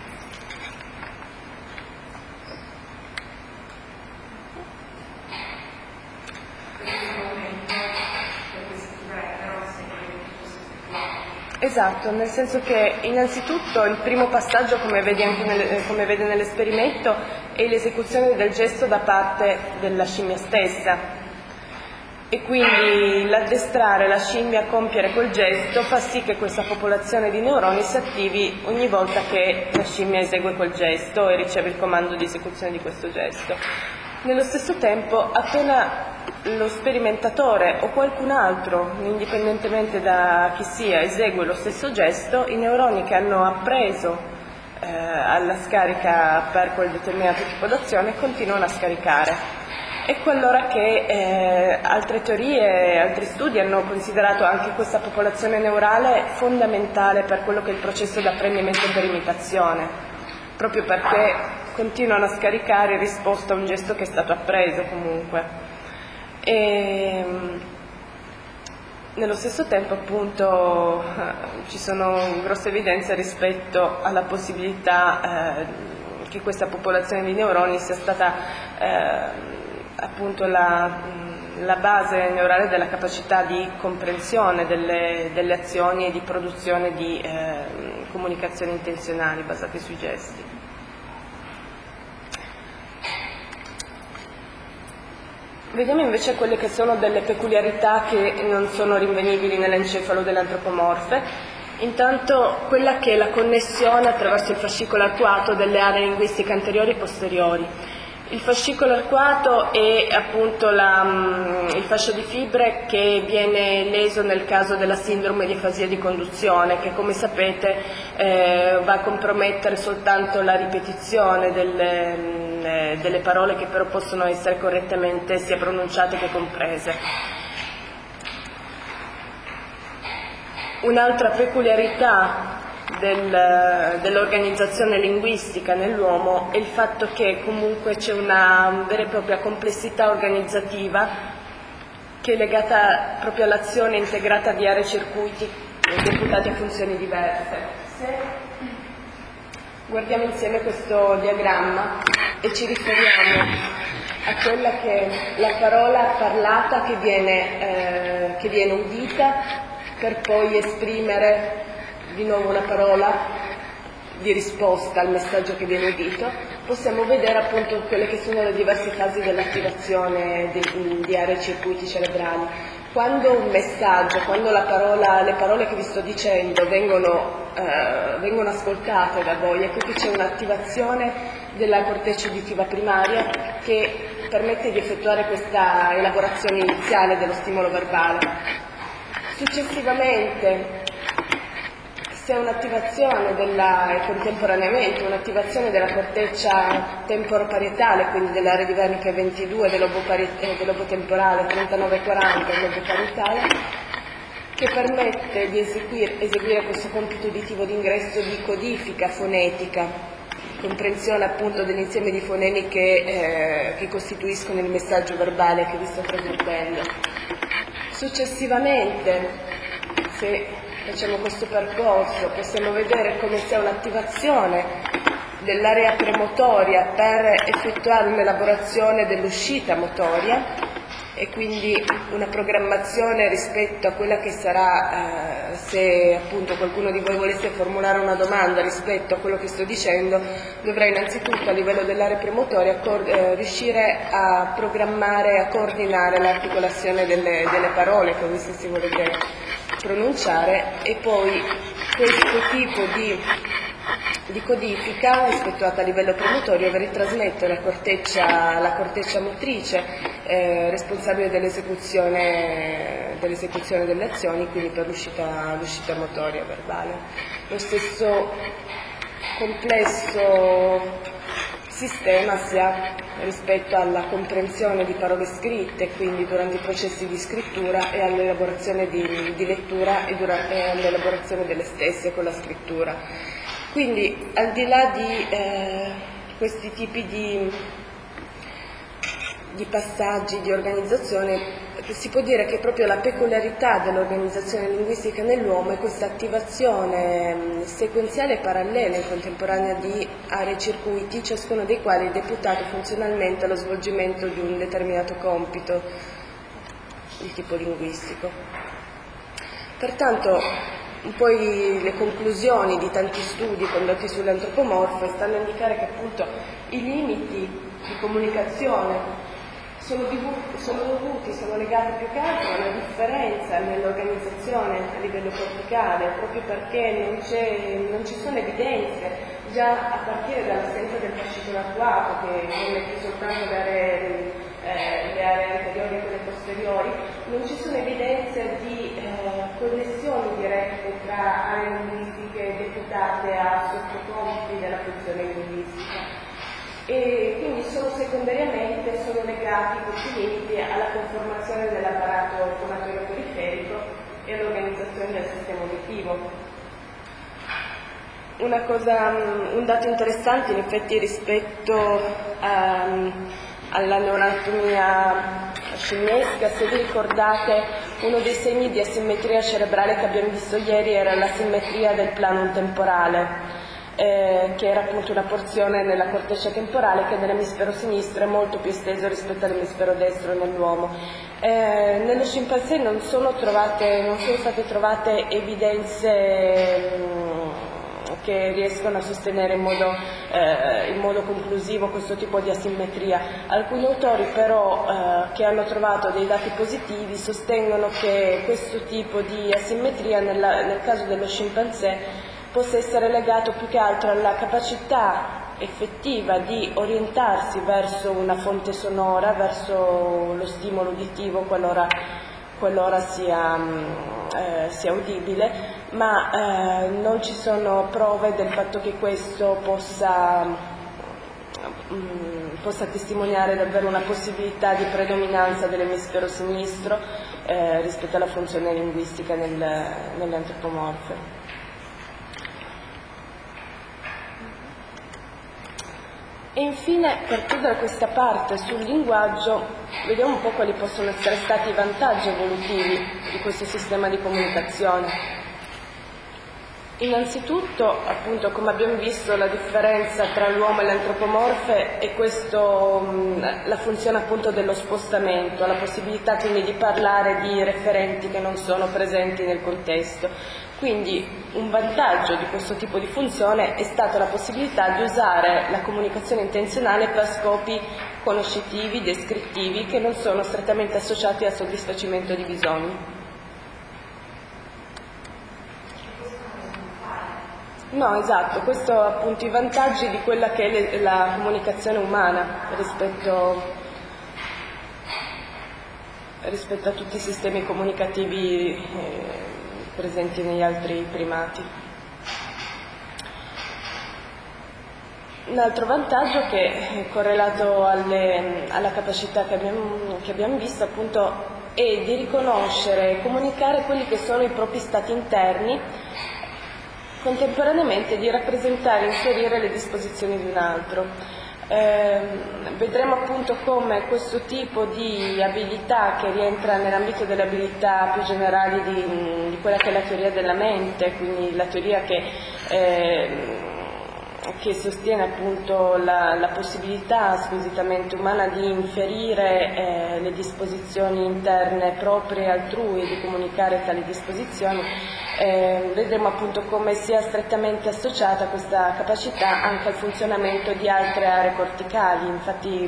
Esatto, nel senso che innanzitutto il primo passaggio, come vede nell'esperimento, è l'esecuzione del gesto da parte della scimmia stessa. E quindi l'addestrare la scimmia a compiere quel gesto fa sì che questa popolazione di neuroni si attivi ogni volta che la scimmia esegue quel gesto e riceve il comando di esecuzione di questo gesto. Nello stesso tempo, appena lo sperimentatore o qualcun altro, indipendentemente da chi sia, esegue lo stesso gesto, i neuroni che hanno appreso alla scarica per quel determinato tipo d'azione continuano a scaricare. Ecco allora che altre teorie, altri studi hanno considerato anche questa popolazione neurale fondamentale per quello che è il processo di apprendimento per imitazione, proprio perché continuano a scaricare in risposta a un gesto che è stato appreso comunque. E nello stesso tempo appunto ci sono grosse evidenze rispetto alla possibilità che questa popolazione di neuroni sia stata appunto la base neurale della capacità di comprensione delle azioni e di produzione di comunicazioni intenzionali basate sui gesti. Vediamo invece quelle che sono delle peculiarità che non sono rinvenibili nell'encefalo delle antropomorfe. Intanto quella che è la connessione attraverso il fascicolo arcuato delle aree linguistiche anteriori e posteriori. Il fascicolo arcuato è appunto il fascio di fibre che viene leso nel caso della sindrome di afasia di conduzione, che come sapete va a compromettere soltanto la ripetizione delle parole che però possono essere correttamente sia pronunciate che comprese. Un'altra peculiarità dell'organizzazione linguistica nell'uomo è il fatto che comunque c'è una vera e propria complessità organizzativa che è legata proprio all'azione integrata di aree e circuiti deputati a funzioni diverse. Se guardiamo insieme questo diagramma e ci riferiamo a quella che è la parola parlata che viene udita per poi esprimere di nuovo una parola di risposta al messaggio che viene udito, possiamo vedere appunto quelle che sono le diverse fasi dell'attivazione di aree e circuiti cerebrali. Quando un messaggio, quando le parole che vi sto dicendo vengono ascoltate da voi, ecco che c'è un'attivazione della corteccia uditiva primaria che permette di effettuare questa elaborazione iniziale dello stimolo verbale. Successivamente, se un'attivazione contemporaneamente un'attivazione della corteccia temporoparietale, quindi dell'area divanica 22, del lobo temporale 39-40 e del lobo parietale, che permette di eseguire questo compito uditivo d'ingresso di codifica fonetica, comprensione appunto dell'insieme di fonemi che costituiscono il messaggio verbale che vi sto trasmettendo. Successivamente, se facciamo questo percorso, possiamo vedere come sia un'attivazione dell'area premotoria per effettuare un'elaborazione dell'uscita motoria e quindi una programmazione rispetto a quella che sarà, se appunto qualcuno di voi volesse formulare una domanda rispetto a quello che sto dicendo, dovrà innanzitutto a livello dell'area premotoria riuscire a programmare, a coordinare l'articolazione delle parole che voi stessi volete pronunciare, e poi questo tipo di codifica effettuata a livello premotorio vi ritrasmette la corteccia motrice responsabile dell'esecuzione delle azioni, quindi per l'uscita motoria verbale. Lo stesso complesso sistema si ha rispetto alla comprensione di parole scritte, quindi durante i processi di scrittura, e all'elaborazione di lettura e all'elaborazione delle stesse con la scrittura. Quindi al di là di questi tipi di passaggi di organizzazione, si può dire che proprio la peculiarità dell'organizzazione linguistica nell'uomo è questa attivazione sequenziale e parallela in contemporanea di aree e circuiti, ciascuno dei quali è deputato funzionalmente allo svolgimento di un determinato compito di tipo linguistico. Pertanto, poi le conclusioni di tanti studi condotti sulle antropomorfe stanno a indicare che appunto i limiti di comunicazione sono legati più che altro a una differenza nell'organizzazione a livello corticale, proprio perché non ci sono evidenze, già a partire dall'assenza del fascicolo attuato, che non è più soltanto le aree anteriori e quelle posteriori, non ci sono evidenze di connessioni dirette tra aree linguistiche deputate a sottocompiti della funzione linguistica. E quindi secondariamente sono legati questi limiti alla conformazione dell'apparato fonatorio periferico e all'organizzazione del sistema uditivo. Un dato interessante in effetti rispetto alla neuroanatomia scimmiesca, se vi ricordate, uno dei segni di asimmetria cerebrale che abbiamo visto ieri era l'asimmetria del planum temporale, che era appunto una porzione nella corteccia temporale che nell'emisfero sinistro è molto più esteso rispetto all'emisfero destro nell'uomo. Nello scimpanzé non sono state trovate evidenze che riescono a sostenere in modo conclusivo questo tipo di asimmetria. Alcuni autori però che hanno trovato dei dati positivi sostengono che questo tipo di asimmetria nel caso dello scimpanzé possa essere legato più che altro alla capacità effettiva di orientarsi verso una fonte sonora, verso lo stimolo uditivo qualora sia udibile, ma non ci sono prove del fatto che questo possa testimoniare davvero una possibilità di predominanza dell'emisfero sinistro rispetto alla funzione linguistica nelle antropomorfe. E infine, per chiudere questa parte sul linguaggio, vediamo un po' quali possono essere stati i vantaggi evolutivi di questo sistema di comunicazione. Innanzitutto, appunto, come abbiamo visto, la differenza tra l'uomo e l'antropomorfe è la funzione appunto dello spostamento, la possibilità quindi di parlare di referenti che non sono presenti nel contesto. Quindi un vantaggio di questo tipo di funzione è stata la possibilità di usare la comunicazione intenzionale per scopi conoscitivi, descrittivi, che non sono strettamente associati al soddisfacimento di bisogni. No, esatto, questo appunto i vantaggi di quella che è la comunicazione umana rispetto a tutti i sistemi comunicativi presenti negli altri primati. Un altro vantaggio che è correlato alla capacità che abbiamo visto appunto è di riconoscere e comunicare quelli che sono i propri stati interni, contemporaneamente di rappresentare e inserire le disposizioni di un altro. Vedremo appunto come questo tipo di abilità, che rientra nell'ambito delle abilità più generali di quella che è la teoria della mente, quindi la teoria che sostiene appunto la possibilità squisitamente umana di inferire le disposizioni interne proprie altrui e di comunicare tali disposizioni. Vedremo appunto come sia strettamente associata questa capacità anche al funzionamento di altre aree corticali. Infatti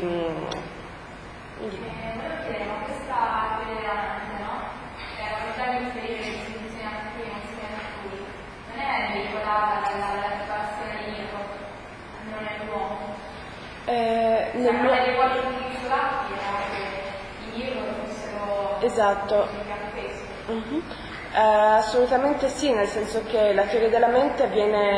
questa teoria, no? La capacità di inserire le disposizioni altrui non è veicolata dall'attivazione di Mirko, non è l'uomo. Non è le quali isolati, i Mirko fossero... Esatto. Assolutamente sì, nel senso che la teoria della mente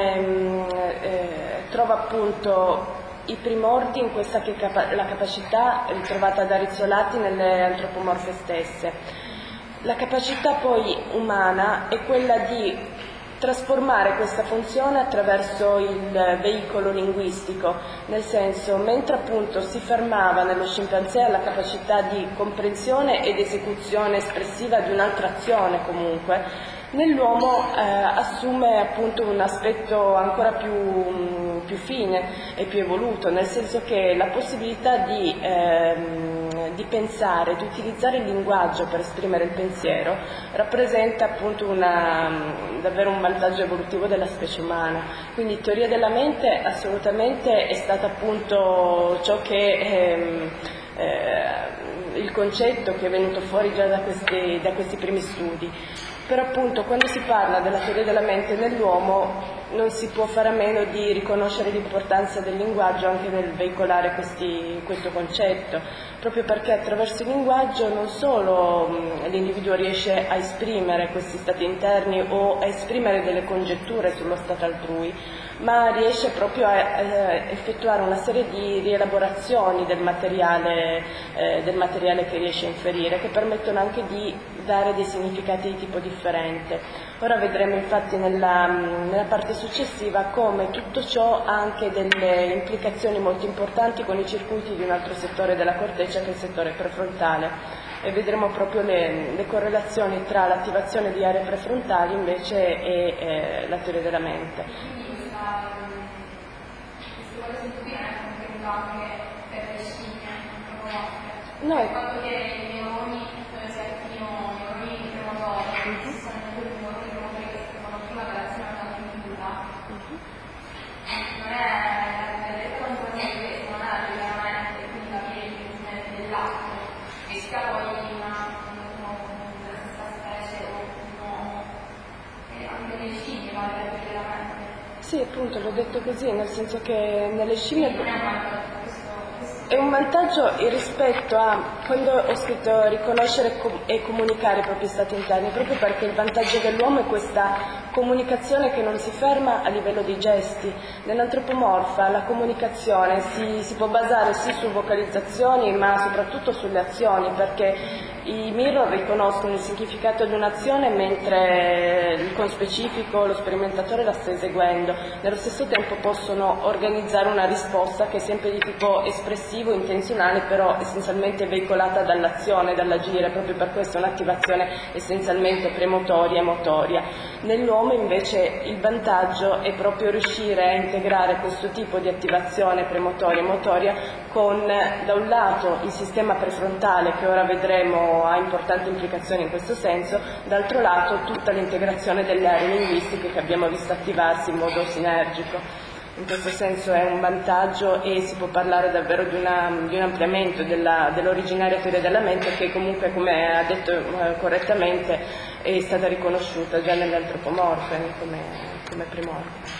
trova appunto i primordi in questa che è la capacità ritrovata da Rizzolatti nelle antropomorfe stesse. La capacità poi umana è quella di trasformare questa funzione attraverso il veicolo linguistico, nel senso, mentre appunto si fermava nello scimpanzé alla capacità di comprensione ed esecuzione espressiva di un'altra azione comunque, nell'uomo assume appunto un aspetto ancora più fine e più evoluto, nel senso che la possibilità di pensare, di utilizzare il linguaggio per esprimere il pensiero rappresenta appunto davvero un vantaggio evolutivo della specie umana. Quindi teoria della mente assolutamente è stata appunto ciò che il concetto che è venuto fuori già da questi primi studi. Però appunto quando si parla della teoria della mente nell'uomo non si può fare a meno di riconoscere l'importanza del linguaggio anche nel veicolare questo concetto, proprio perché attraverso il linguaggio non solo l'individuo riesce a esprimere questi stati interni o a esprimere delle congetture sullo stato altrui, ma riesce proprio a effettuare una serie di rielaborazioni del materiale che riesce a inferire, che permettono anche di dare dei significati di tipo differente. Ora vedremo infatti nella parte successiva come tutto ciò ha anche delle implicazioni molto importanti con i circuiti di un altro settore della corteccia, che è il settore prefrontale, e vedremo proprio le correlazioni tra l'attivazione di aree prefrontali invece e la teoria della mente. Queste cose qui hanno contenuto anche per le scimmie antropomorfe. No, il fatto che i neuroni si attivino, i neuroni premotori, sono quei neuroni premotori che si attivano prima dell'azione della cultura. Non è la detto non può essere questo, non è la teoria della mente, quindi capire il funzionamento dell'atto, che sia poi una stessa specie o un uomo, e anche nelle scimmie vale la teoria della mente. sì, appunto, l'ho detto così, nel senso che nelle scimmie è un vantaggio rispetto a quando ho scritto riconoscere e comunicare i propri stati interni, proprio perché il vantaggio dell'uomo è questa comunicazione che non si ferma a livello di gesti. Nell'antropomorfa la comunicazione si può basare sì su vocalizzazioni, ma soprattutto sulle azioni, perché i mirror riconoscono il significato di un'azione mentre il conspecifico, lo sperimentatore la sta eseguendo. Nello stesso tempo possono organizzare una risposta che è sempre di tipo espressivo, intenzionale, però essenzialmente veicolata dall'azione, dall'agire, proprio per questo è un'attivazione essenzialmente premotoria e motoria. Nell'uomo invece il vantaggio è proprio riuscire a integrare questo tipo di attivazione premotoria e motoria con, da un lato, il sistema prefrontale, che ora vedremo ha importanti implicazioni in questo senso, d'altro lato tutta l'integrazione delle aree linguistiche che abbiamo visto attivarsi in modo sinergico. In questo senso è un vantaggio e si può parlare davvero di un ampliamento dell'originaria teoria della mente, che comunque, come ha detto correttamente, è stata riconosciuta già nelle antropomorfe come primordiale.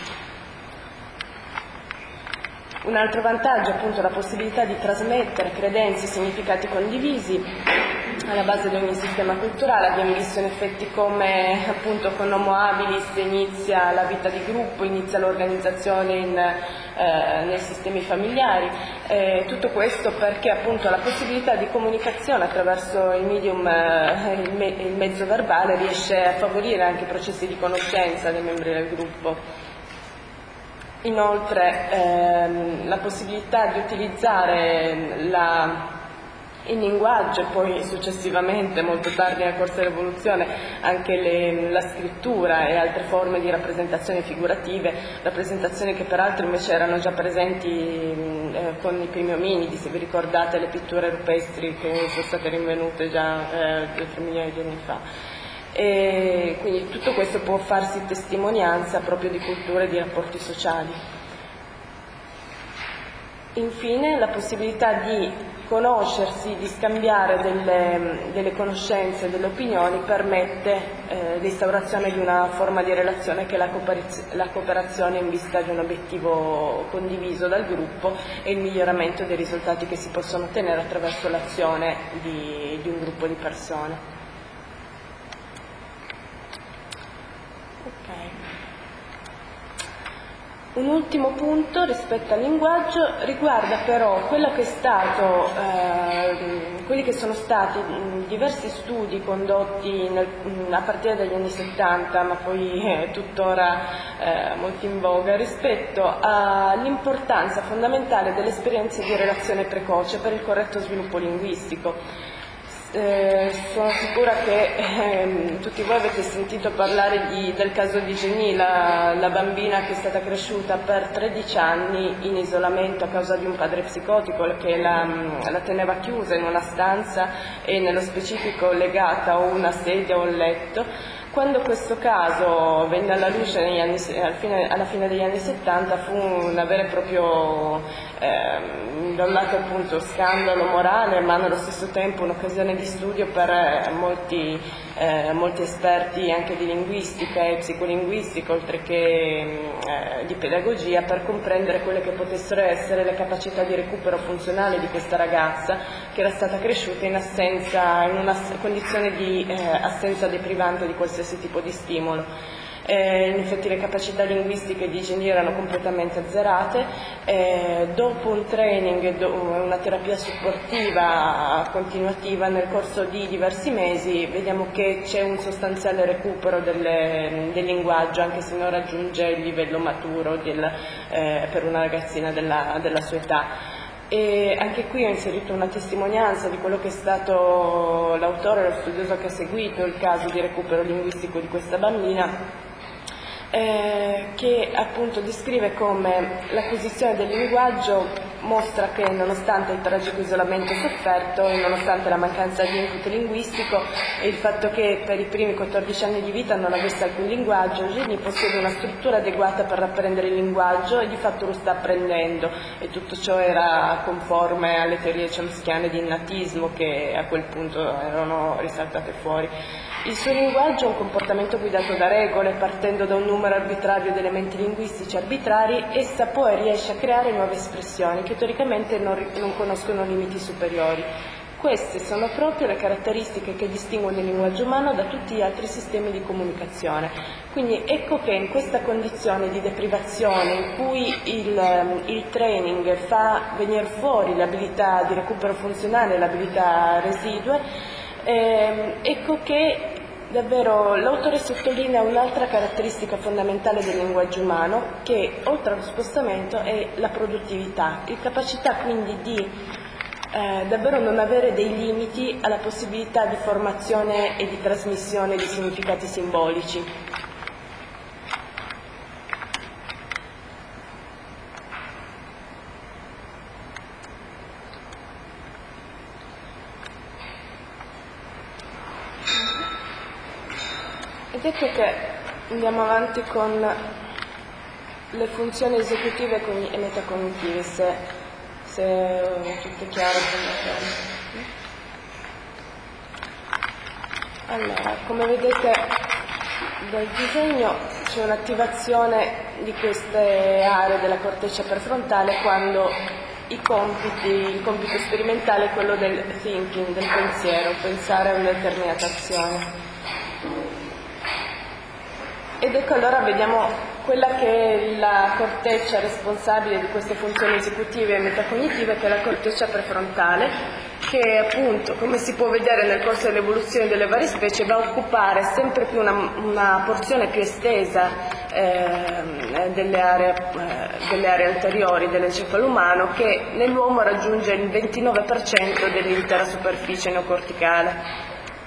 Un altro vantaggio è appunto la possibilità di trasmettere credenze e significati condivisi alla base di ogni sistema culturale. Abbiamo visto in effetti come appunto con Homo habilis inizia la vita di gruppo, inizia l'organizzazione nei sistemi familiari, tutto questo perché appunto la possibilità di comunicazione attraverso il medium, il mezzo verbale riesce a favorire anche i processi di conoscenza dei membri del gruppo. Inoltre la possibilità di utilizzare il linguaggio e poi successivamente, molto tardi nel corso dell'evoluzione, anche la scrittura e altre forme di rappresentazioni figurative, rappresentazioni che peraltro invece erano già presenti con i primi ominidi. Se vi ricordate le pitture rupestri che sono state rinvenute già 3 milioni di anni fa. E quindi tutto questo può farsi testimonianza proprio di culture e di rapporti sociali. Infine la possibilità di conoscersi, di scambiare delle conoscenze, delle opinioni, permette l'instaurazione di una forma di relazione che è la cooperazione in vista di un obiettivo condiviso dal gruppo e il miglioramento dei risultati che si possono ottenere attraverso l'azione di un gruppo di persone. Un ultimo punto rispetto al linguaggio riguarda però quelli che sono stati diversi studi condotti a partire dagli anni 70, ma poi tuttora molto in voga, rispetto all'importanza fondamentale delle esperienze di relazione precoce per il corretto sviluppo linguistico. Sono sicura che tutti voi avete sentito parlare del caso di Jenny, la bambina che è stata cresciuta per 13 anni in isolamento a causa di un padre psicotico che la teneva chiusa in una stanza e nello specifico legata a una sedia o un letto. Quando questo caso venne alla luce alla fine degli anni 70 fu una vera e proprio, da un lato appunto scandalo morale, ma nello stesso tempo un'occasione di studio per molti esperti anche di linguistica e psicolinguistica, oltre che di pedagogia, per comprendere quelle che potessero essere le capacità di recupero funzionale di questa ragazza che era stata cresciuta in una condizione di assenza deprivante di qualsiasi tipo di stimolo. In effetti le capacità linguistiche di Jenny erano completamente azzerate. Dopo un training e una terapia supportiva continuativa nel corso di diversi mesi vediamo che c'è un sostanziale recupero del linguaggio, anche se non raggiunge il livello maturo per una ragazzina della sua età. E anche qui ho inserito una testimonianza di quello che è stato l'autore, lo studioso che ha seguito il caso di recupero linguistico di questa bambina, che appunto descrive come l'acquisizione del linguaggio mostra che nonostante il tragico isolamento sofferto e nonostante la mancanza di input linguistico e il fatto che per i primi 14 anni di vita non avesse alcun linguaggio, Jenny possiede una struttura adeguata per apprendere il linguaggio e di fatto lo sta apprendendo, e tutto ciò era conforme alle teorie chomskiane di innatismo che a quel punto erano risaltate fuori. Il suo linguaggio è un comportamento guidato da regole, partendo da un numero arbitrario di elementi linguistici arbitrari. Essa poi riesce a creare nuove espressioni che teoricamente non conoscono limiti superiori. Queste sono proprio le caratteristiche che distinguono il linguaggio umano da tutti gli altri sistemi di comunicazione. Quindi ecco che in questa condizione di deprivazione in cui il training fa venire fuori l'abilità di recupero funzionale e l'abilità residue, ecco che davvero l'autore sottolinea un'altra caratteristica fondamentale del linguaggio umano, che oltre allo spostamento è la produttività, la capacità quindi di davvero non avere dei limiti alla possibilità di formazione e di trasmissione di significati simbolici. Ed ecco che andiamo avanti con le funzioni esecutive e metacognitive, se è tutto chiaro. Allora, come vedete dal disegno c'è un'attivazione di queste aree della corteccia prefrontale quando il compito sperimentale è quello del thinking, del pensiero, pensare a una determinata azione. Ed ecco allora vediamo quella che è la corteccia responsabile di queste funzioni esecutive e metacognitive, che è la corteccia prefrontale, che appunto, come si può vedere nel corso dell'evoluzione delle varie specie, va a occupare sempre più una porzione più estesa delle aree anteriori dell'encefalo umano, che nell'uomo raggiunge il 29% dell'intera superficie neocorticale.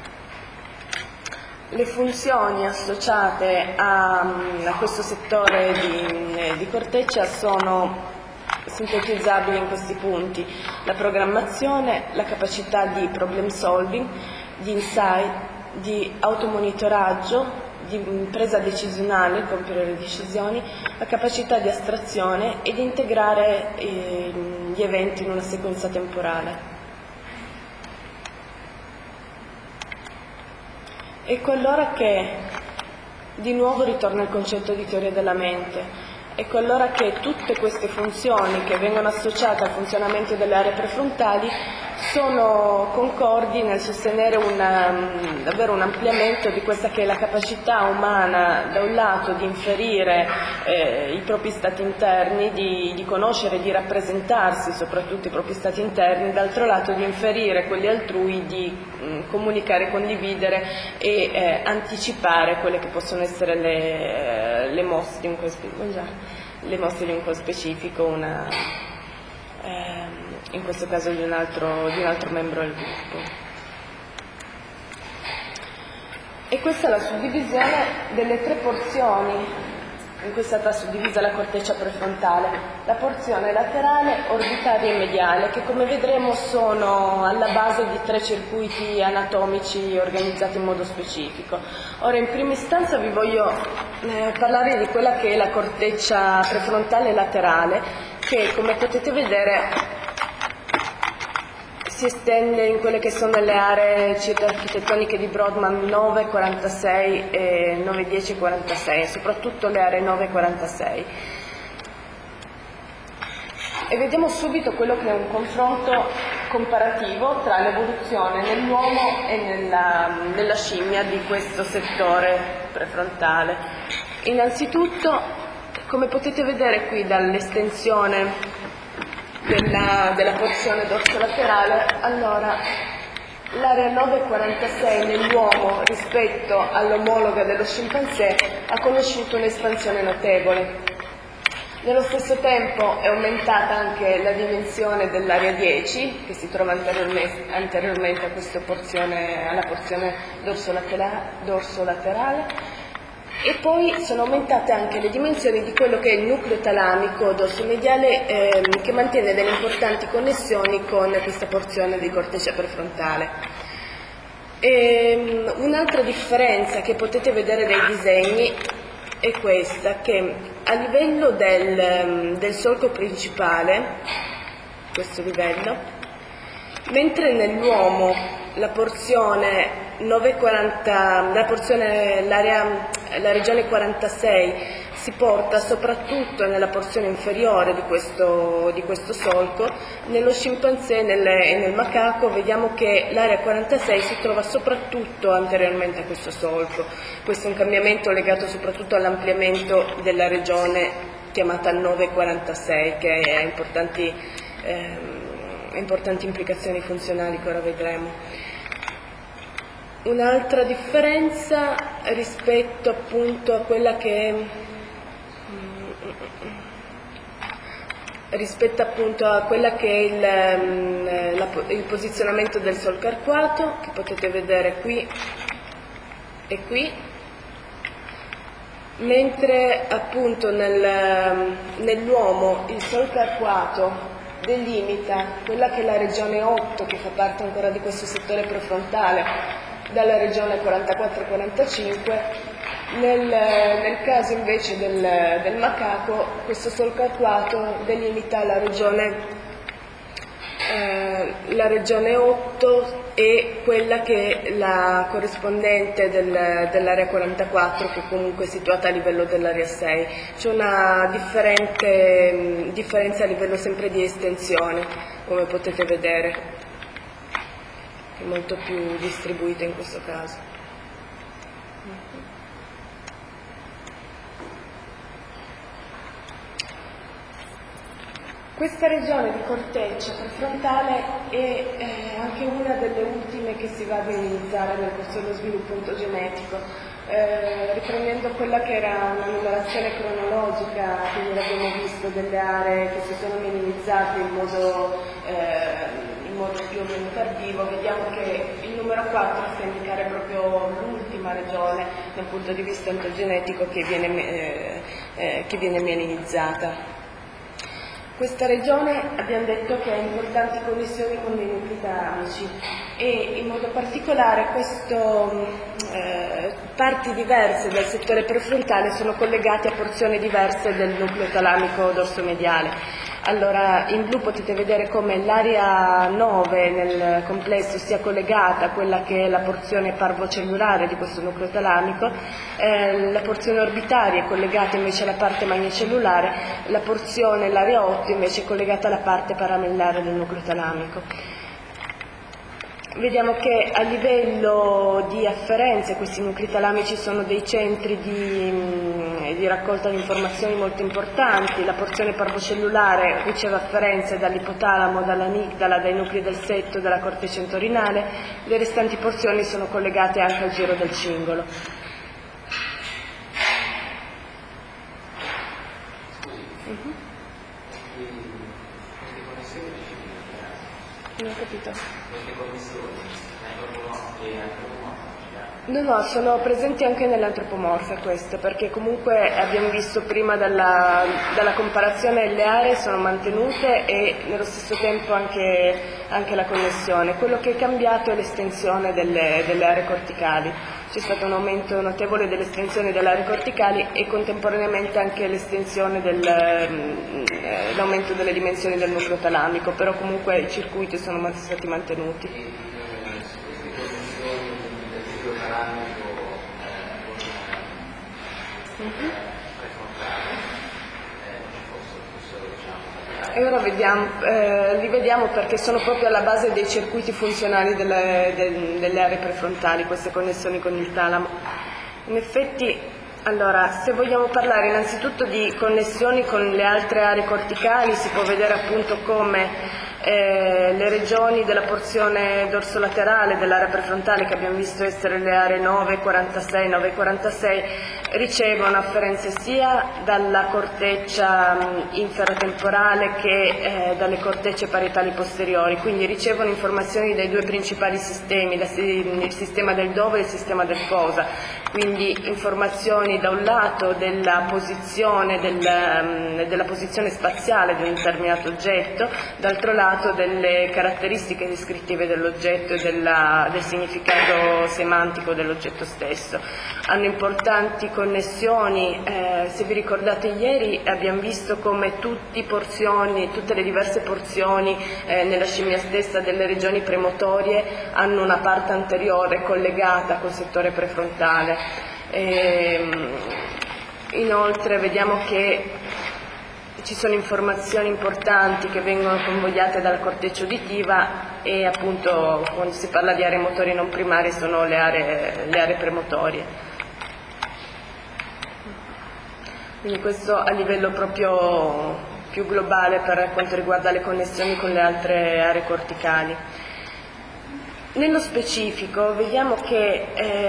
Le funzioni associate a questo settore di corteccia sono sintetizzabili in questi punti: la programmazione, la capacità di problem solving, di insight, di automonitoraggio, di presa decisionale, compiere le decisioni, la capacità di astrazione e di integrare gli eventi in una sequenza temporale. Ecco allora che di nuovo ritorna il concetto di teoria della mente. Ecco allora che tutte queste funzioni che vengono associate al funzionamento delle aree prefrontali sono concordi nel sostenere davvero un ampliamento di questa che è la capacità umana, da un lato, di inferire i propri stati interni, di conoscere, di rappresentarsi soprattutto i propri stati interni, d'altro lato di inferire quelli altrui, di comunicare, condividere e anticipare quelle che possono essere le mosse di un conspecifico, in questo caso di un altro membro del gruppo. E questa è la suddivisione delle tre porzioni in cui è stata suddivisa la corteccia prefrontale: la porzione laterale, orbitaria e mediale, che come vedremo sono alla base di tre circuiti anatomici organizzati in modo specifico. Ora, in prima istanza vi voglio parlare di quella che è la corteccia prefrontale laterale, che come potete vedere si estende in quelle che sono le aree architettoniche di Brodmann 9, 46 e 9, 10 e 46, soprattutto le aree 9 e 46. E vediamo subito quello che è un confronto comparativo tra l'evoluzione nell'uomo e nella scimmia di questo settore prefrontale. Innanzitutto, come potete vedere qui dall'estensione della porzione dorsolaterale, allora l'area 9,46 nell'uomo rispetto all'omologa dello scimpanzé ha conosciuto un'espansione notevole. Nello stesso tempo è aumentata anche la dimensione dell'area 10, che si trova anteriormente alla porzione dorsolaterale, e poi sono aumentate anche le dimensioni di quello che è il nucleo talamico dorsomediale, che mantiene delle importanti connessioni con questa porzione di corteccia prefrontale. Un'altra differenza che potete vedere dai disegni è questa, che a livello del solco principale, questo livello, mentre nell'uomo la regione 46 si porta soprattutto nella porzione inferiore di questo solco, nello scimpanzé e nel macaco vediamo che l'area 46 si trova soprattutto anteriormente a questo solco. Questo è un cambiamento legato soprattutto all'ampliamento della regione chiamata 946, che ha importanti implicazioni funzionali che ora vedremo. Un'altra differenza rispetto appunto a quella che è il posizionamento del solco arcuato, che potete vedere qui e qui, mentre appunto nell'uomo il solco arcuato delimita quella che è la regione 8, che fa parte ancora di questo settore prefrontale, dalla regione 44-45, Nel caso invece del macaco, questo solco arcuato delimita la regione 8 e quella che è la corrispondente dell'area 44, che comunque è situata a livello dell'area 6. C'è una differenza a livello sempre di estensione, come potete vedere, che è molto più distribuita in questo caso. Questa regione di corteccia prefrontale è anche una delle ultime che si va ad minimizzare nel corso dello sviluppo ontogenetico, riprendendo quella che era una numerazione cronologica, quindi l'abbiamo visto, delle aree che si sono minimizzate in modo più o meno tardivo. Vediamo che il numero 4 sta a indicare proprio l'ultima regione dal punto di vista ontogenetico che viene minimizzata. Questa regione abbiamo detto che ha importanti connessioni con dei nuclei talamici e in modo particolare parti diverse del settore prefrontale sono collegate a porzioni diverse del nucleo talamico dorsomediale. Allora, in blu potete vedere come l'area 9 nel complesso sia collegata a quella che è la porzione parvocellulare di questo nucleo talamico, la porzione orbitaria è collegata invece alla parte magnocellulare, l'area 8 invece è collegata alla parte paramellare del nucleo talamico. Vediamo che a livello di afferenze questi nuclei talamici sono dei centri di raccolta di informazioni molto importanti. La porzione parvocellulare riceve afferenze dall'ipotalamo, dall'amigdala, dai nuclei del setto, dalla corteccia entorinale. Le restanti porzioni sono collegate anche al giro del cingolo. Non ho capito. No, sono presenti anche nell'antropomorfa queste, perché comunque abbiamo visto prima dalla comparazione le aree sono mantenute e nello stesso tempo anche la connessione. Quello che è cambiato è l'estensione delle aree corticali. C'è stato un aumento notevole dell'estensione delle aree corticali e contemporaneamente anche l'estensione l'aumento delle dimensioni del nucleo talamico, però comunque i circuiti sono stati mantenuti. E ora li vediamo perché sono proprio alla base dei circuiti funzionali delle aree prefrontali, queste connessioni con il talamo. In effetti, allora, se vogliamo parlare innanzitutto di connessioni con le altre aree corticali, si può vedere appunto come le regioni della porzione dorsolaterale dell'area prefrontale, che abbiamo visto essere le aree 9 e 46, ricevono afferenze sia dalla corteccia inferotemporale che dalle cortecce parietali posteriori, quindi ricevono informazioni dai due principali sistemi, il sistema del dove e il sistema del cosa, quindi informazioni da un lato della posizione spaziale di un determinato oggetto, d'altro lato delle caratteristiche descrittive dell'oggetto e del significato semantico dell'oggetto stesso. Hanno importanti connessioni, se vi ricordate ieri abbiamo visto come tutte le diverse porzioni nella scimmia stessa delle regioni premotorie hanno una parte anteriore collegata col settore prefrontale. Inoltre vediamo che ci sono informazioni importanti che vengono convogliate dalla corteccia uditiva e appunto quando si parla di aree motorie non primarie sono le aree premotorie. Quindi questo a livello proprio più globale per quanto riguarda le connessioni con le altre aree corticali. Nello specifico vediamo che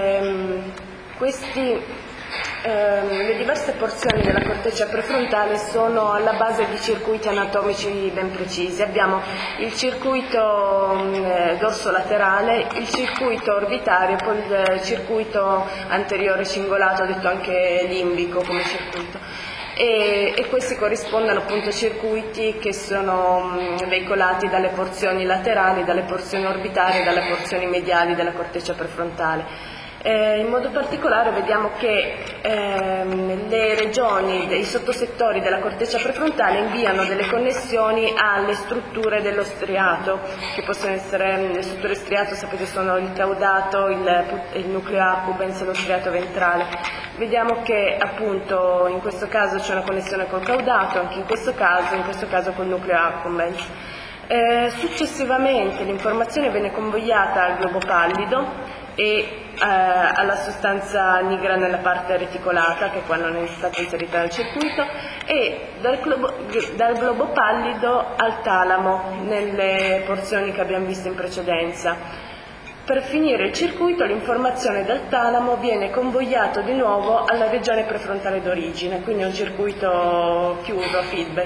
le diverse porzioni della corteccia prefrontale sono alla base di circuiti anatomici ben precisi. Abbiamo il circuito dorsolaterale, il circuito orbitario e poi il circuito anteriore cingolato, detto anche limbico come circuito. E questi corrispondono appunto a circuiti che sono veicolati dalle porzioni laterali, dalle porzioni orbitarie e dalle porzioni mediali della corteccia prefrontale. In modo particolare vediamo che le regioni, i sottosettori della corteccia prefrontale inviano delle connessioni alle strutture dello striato, che possono essere, le strutture striato sapete sono il caudato, il nucleo accumbens e lo striato ventrale. Vediamo che appunto in questo caso c'è una connessione col caudato, anche in questo caso col nucleo accumbens. Successivamente l'informazione viene convogliata al globo pallido e alla sostanza nigra nella parte reticolata, che qua non è stata inserita nel circuito, e dal globo pallido al talamo nelle porzioni che abbiamo visto in precedenza. Per finire il circuito, l'informazione dal talamo viene convogliata di nuovo alla regione prefrontale d'origine, quindi è un circuito chiuso a feedback.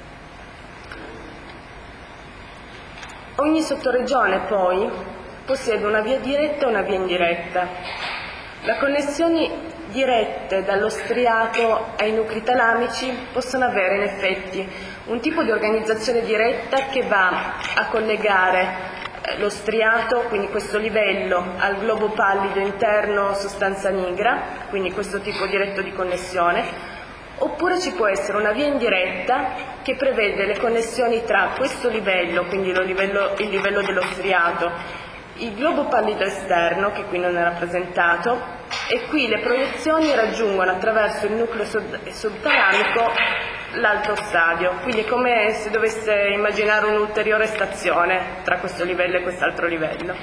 Ogni sottoregione poi possiede una via diretta e una via indiretta. Le connessioni dirette dallo striato ai nuclei talamici possono avere in effetti un tipo di organizzazione diretta che va a collegare lo striato, quindi questo livello, al globo pallido interno sostanza nigra, quindi questo tipo diretto di connessione, oppure ci può essere una via indiretta che prevede le connessioni tra questo livello, quindi il livello dello striato, il globo pallido esterno, che qui non è rappresentato, e qui le proiezioni raggiungono attraverso il nucleo subtalamico l'altro stadio, quindi è come se dovesse immaginare un'ulteriore stazione tra questo livello e quest'altro livello.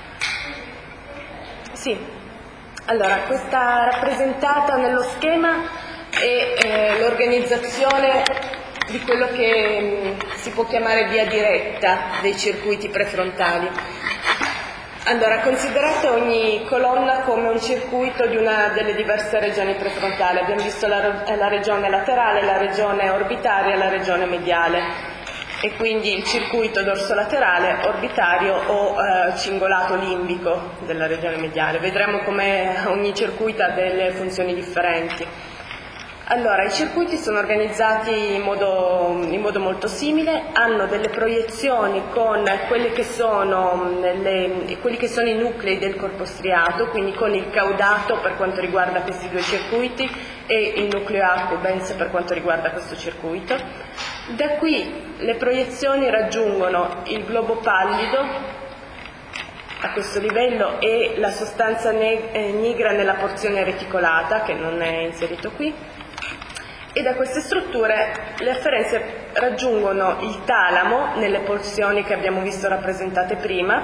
Sì, allora questa rappresentata nello schema è l'organizzazione di quello che si può chiamare via diretta dei circuiti prefrontali. Allora, considerate ogni colonna come un circuito di una delle diverse regioni prefrontali. Abbiamo visto la regione laterale, la regione orbitaria e la regione mediale, e quindi il circuito dorsolaterale, orbitario o cingolato limbico della regione mediale. Vedremo come ogni circuito ha delle funzioni differenti. Allora, i circuiti sono organizzati in modo molto simile, hanno delle proiezioni con quelli che sono i nuclei del corpo striato, quindi con il caudato per quanto riguarda questi due circuiti e il nucleo accumbens per quanto riguarda questo circuito. Da qui le proiezioni raggiungono il globo pallido a questo livello e la sostanza nigra nella porzione reticolata, che non è inserito qui. E da queste strutture le afferenze raggiungono il talamo nelle porzioni che abbiamo visto rappresentate prima.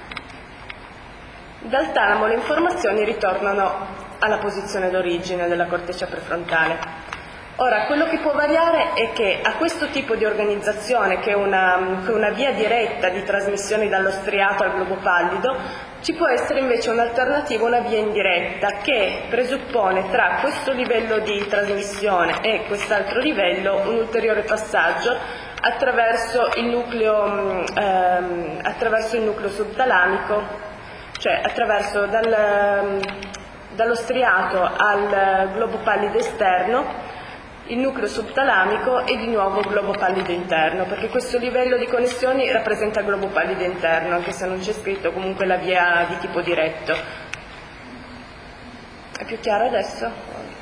Dal talamo le informazioni ritornano alla posizione d'origine della corteccia prefrontale. Ora, quello che può variare è che a questo tipo di organizzazione, che è una via diretta di trasmissione dallo striato al globo pallido, ci può essere invece un'alternativa, una via indiretta, che presuppone tra questo livello di trasmissione e quest'altro livello un ulteriore passaggio attraverso il nucleo subtalamico, cioè attraverso dallo striato al globo pallido esterno, il nucleo subtalamico e di nuovo il globo pallido interno, perché questo livello di connessioni rappresenta il globo pallido interno, anche se non c'è scritto comunque la via di tipo diretto. È più chiaro adesso?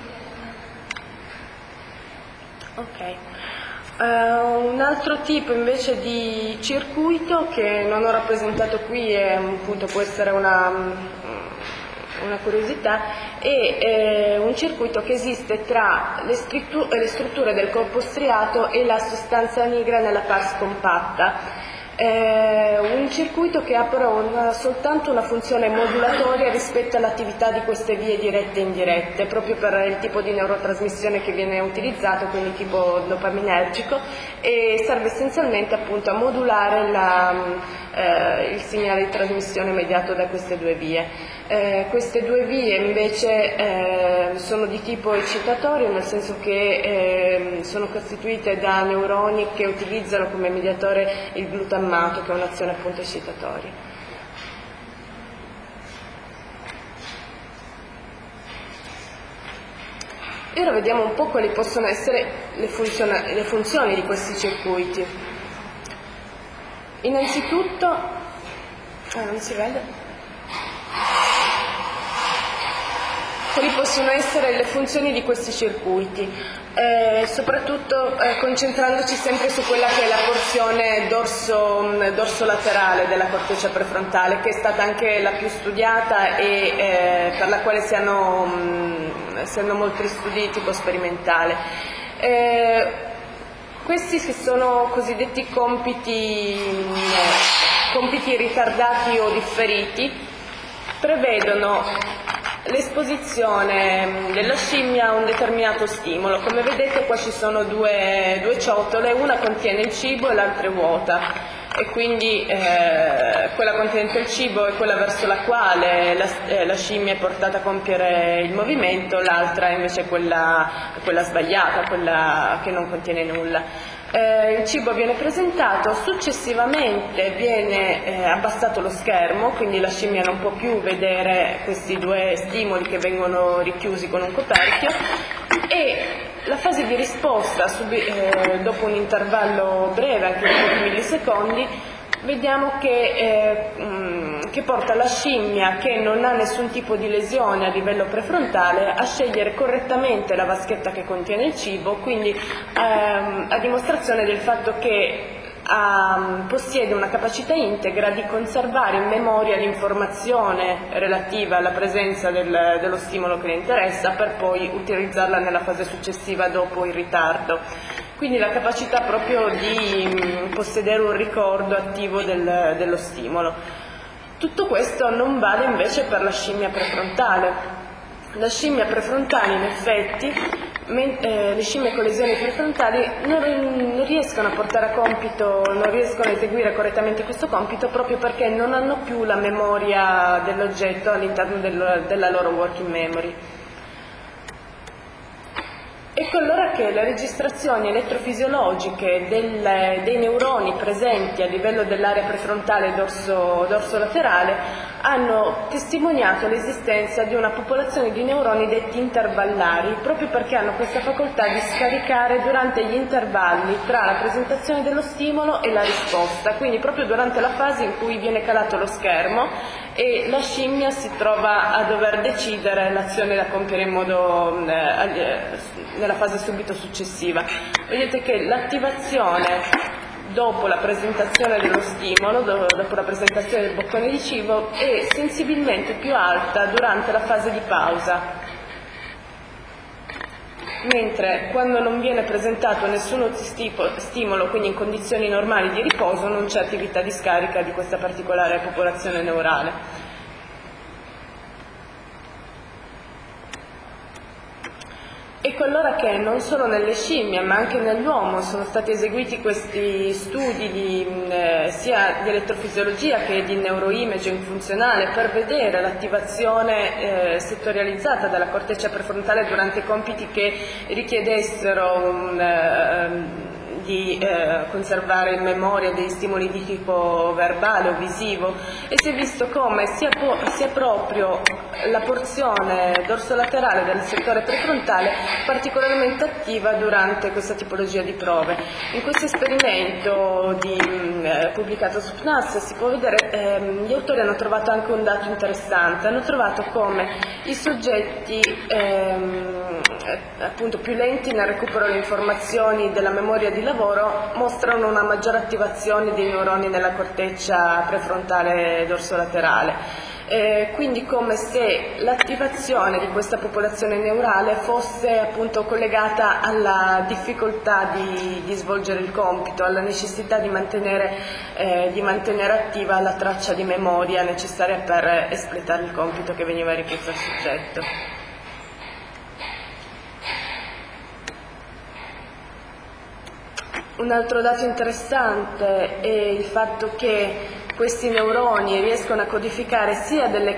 Ok. Un altro tipo invece di circuito che non ho rappresentato qui, appunto può essere una curiosità, è un circuito che esiste tra le strutture del corpo striato e la sostanza nigra nella pars compatta. Un circuito che ha però soltanto una funzione modulatoria rispetto all'attività di queste vie dirette e indirette, proprio per il tipo di neurotrasmissione che viene utilizzato, quindi tipo dopaminergico, e serve essenzialmente appunto a modulare il segnale di trasmissione mediato da queste due vie. Queste due vie invece sono di tipo eccitatorio, nel senso che sono costituite da neuroni che utilizzano come mediatore il glutammato, che è un'azione appunto eccitatoria. E ora vediamo un po' quali possono essere le funzioni di questi circuiti. Innanzitutto, non si vede? quali possono essere le funzioni di questi circuiti, soprattutto concentrandoci sempre su quella che è la porzione dorsolaterale della corteccia prefrontale, che è stata anche la più studiata e per la quale si hanno molti studi tipo sperimentale. Questi che sono cosiddetti compiti ritardati o differiti prevedono l'esposizione della scimmia a un determinato stimolo. Come vedete qua ci sono due ciotole, una contiene il cibo e l'altra è vuota, e quindi quella contenente il cibo è quella verso la quale la scimmia è portata a compiere il movimento, l'altra invece è quella sbagliata, quella che non contiene nulla. Il cibo viene presentato, successivamente viene abbassato lo schermo, quindi la scimmia non può più vedere questi due stimoli che vengono richiusi con un coperchio, e la fase di risposta dopo un intervallo breve, anche di pochi millisecondi, vediamo che porta la scimmia, che non ha nessun tipo di lesione a livello prefrontale, a scegliere correttamente la vaschetta che contiene il cibo, quindi a dimostrazione del fatto che possiede una capacità integra di conservare in memoria l'informazione relativa alla presenza dello stimolo che le interessa, per poi utilizzarla nella fase successiva dopo il ritardo. Quindi la capacità proprio di possedere un ricordo attivo dello stimolo. Tutto questo non vale invece per la scimmia prefrontale. La scimmia prefrontale, in effetti, le scimmie con lesioni prefrontali non riescono a portare a compito, non riescono a eseguire correttamente questo compito, proprio perché non hanno più la memoria dell'oggetto all'interno della loro working memory. Ecco allora che le registrazioni elettrofisiologiche dei neuroni presenti a livello dell'area prefrontale dorsolaterale hanno testimoniato l'esistenza di una popolazione di neuroni detti intervallari, proprio perché hanno questa facoltà di scaricare durante gli intervalli tra la presentazione dello stimolo e la risposta, quindi proprio durante la fase in cui viene calato lo schermo e la scimmia si trova a dover decidere l'azione da compiere nella fase subito successiva. Vedete che l'attivazione dopo la presentazione dello stimolo, dopo la presentazione del boccone di cibo, è sensibilmente più alta durante la fase di pausa, mentre quando non viene presentato nessun stimolo, quindi in condizioni normali di riposo, non c'è attività di scarica di questa particolare popolazione neurale. Ecco allora che non solo nelle scimmie ma anche nell'uomo sono stati eseguiti questi studi sia di elettrofisiologia che di neuroimaging funzionale per vedere l'attivazione settorializzata della corteccia prefrontale durante compiti che richiedessero di conservare in memoria dei stimoli di tipo verbale o visivo, e si è visto come sia proprio la porzione dorsolaterale del settore prefrontale particolarmente attiva durante questa tipologia di prove. In questo esperimento pubblicato su PNAS si può vedere, gli autori hanno trovato anche un dato interessante, hanno trovato come i soggetti appunto più lenti nel recupero delle informazioni della memoria di lavoro mostrano una maggiore attivazione dei neuroni nella corteccia prefrontale dorsolaterale. Quindi come se l'attivazione di questa popolazione neurale fosse appunto collegata alla difficoltà di svolgere il compito, alla necessità di mantenere attiva la traccia di memoria necessaria per espletare il compito che veniva richiesto al soggetto. Un altro dato interessante è il fatto che questi neuroni riescono a codificare sia delle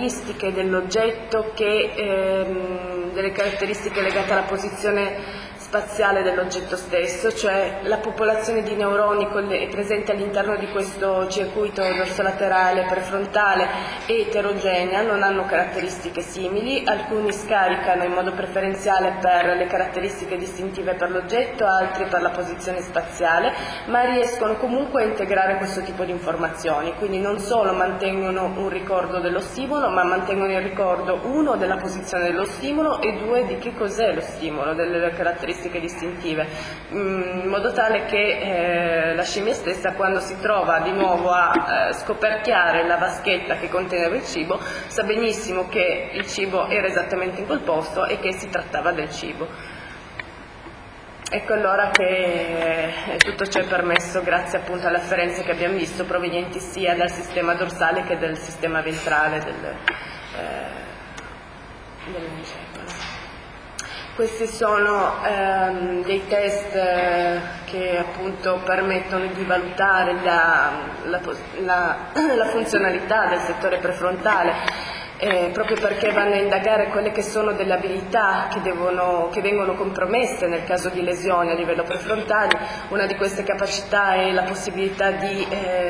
caratteristiche dell'oggetto che delle caratteristiche legate alla posizione spaziale dell'oggetto stesso, cioè la popolazione di neuroni presente all'interno di questo circuito dorsolaterale prefrontale è eterogenea, non hanno caratteristiche simili, alcuni scaricano in modo preferenziale per le caratteristiche distintive per l'oggetto, altri per la posizione spaziale, ma riescono comunque a integrare questo tipo di informazioni, quindi non solo mantengono un ricordo dello stimolo, ma mantengono il ricordo, uno, della posizione dello stimolo e due, di che cos'è lo stimolo, delle caratteristiche distintive, in modo tale che la scimmia stessa, quando si trova di nuovo a scoperchiare la vaschetta che conteneva il cibo, sa benissimo che il cibo era esattamente in quel posto e che si trattava del cibo. Ecco allora che tutto ciò è permesso grazie appunto alle afferenze che abbiamo visto, provenienti sia dal sistema dorsale che dal sistema ventrale dell'encefalo. Questi sono dei test che appunto permettono di valutare la funzionalità del settore prefrontale, proprio perché vanno a indagare quelle che sono delle abilità che vengono compromesse nel caso di lesioni a livello prefrontale. Una di queste capacità è la possibilità di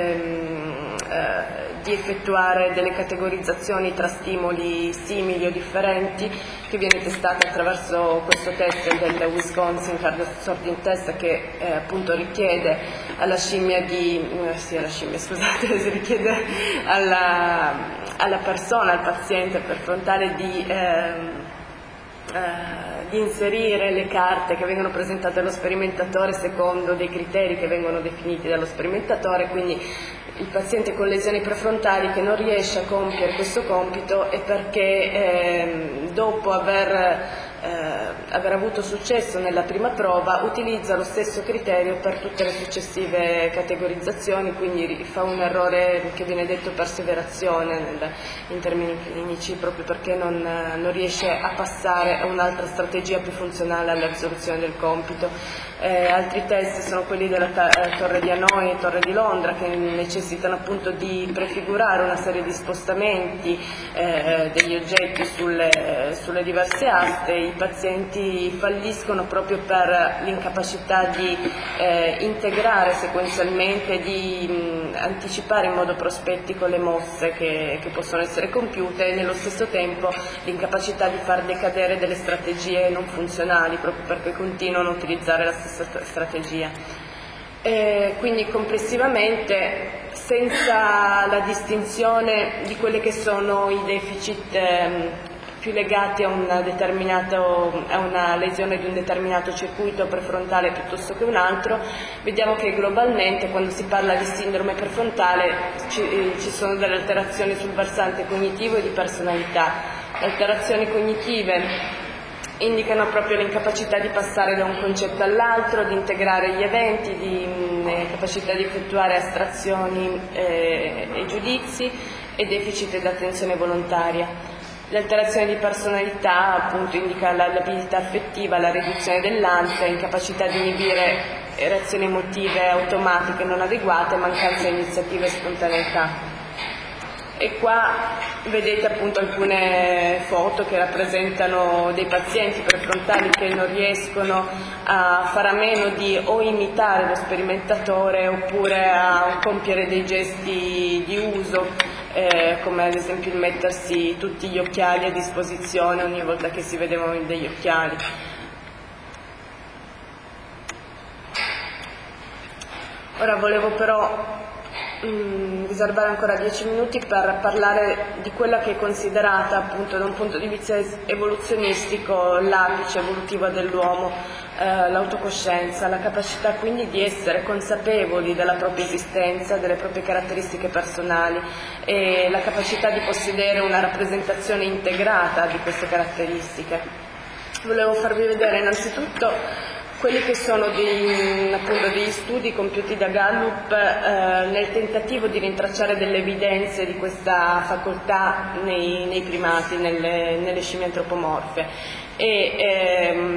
effettuare delle categorizzazioni tra stimoli simili o differenti, che viene testata attraverso questo test del Wisconsin Cardio Sorting Test, che appunto richiede alla scimmia richiede alla persona, al paziente prefrontale di inserire le carte che vengono presentate dallo sperimentatore secondo dei criteri che vengono definiti dallo sperimentatore. Quindi il paziente con lesioni prefrontali che non riesce a compiere questo compito è perché dopo aver avuto successo nella prima prova utilizza lo stesso criterio per tutte le successive categorizzazioni, quindi fa un errore che viene detto perseverazione in termini clinici, proprio perché non riesce a passare a un'altra strategia più funzionale alla risoluzione del compito. Altri test sono quelli della Torre di Hanoi e Torre di Londra, che necessitano appunto di prefigurare una serie di spostamenti degli oggetti sulle diverse aste. I pazienti falliscono proprio per l'incapacità di integrare sequenzialmente, di anticipare in modo prospettico le mosse che possono essere compiute, e nello stesso tempo l'incapacità di far decadere delle strategie non funzionali, proprio perché continuano a utilizzare la stessa strategia. Quindi complessivamente, senza la distinzione di quelli che sono i deficit più legati a una lesione di un determinato circuito prefrontale piuttosto che un altro, vediamo che globalmente, quando si parla di sindrome prefrontale, ci sono delle alterazioni sul versante cognitivo e di personalità. Le alterazioni cognitive indicano proprio l'incapacità di passare da un concetto all'altro, di integrare gli eventi, di capacità di effettuare astrazioni e giudizi, e deficit di attenzione volontaria. Le alterazioni di personalità appunto indica l'abilità affettiva, la riduzione dell'ansia, incapacità di inibire reazioni emotive automatiche non adeguate, mancanza di iniziativa e spontaneità. E qua vedete appunto alcune foto che rappresentano dei pazienti prefrontali che non riescono a fare a meno di o imitare lo sperimentatore oppure a compiere dei gesti di uso, come ad esempio il mettersi tutti gli occhiali a disposizione ogni volta che si vedevano degli occhiali. Ora volevo però riservare ancora 10 minuti per parlare di quella che è considerata appunto da un punto di vista evoluzionistico l'apice evolutivo dell'uomo, l'autocoscienza, la capacità quindi di essere consapevoli della propria esistenza, delle proprie caratteristiche personali, e la capacità di possedere una rappresentazione integrata di queste caratteristiche. Volevo farvi vedere innanzitutto quelli che sono degli studi compiuti da Gallup nel tentativo di rintracciare delle evidenze di questa facoltà nei primati, nelle scimmie antropomorfe.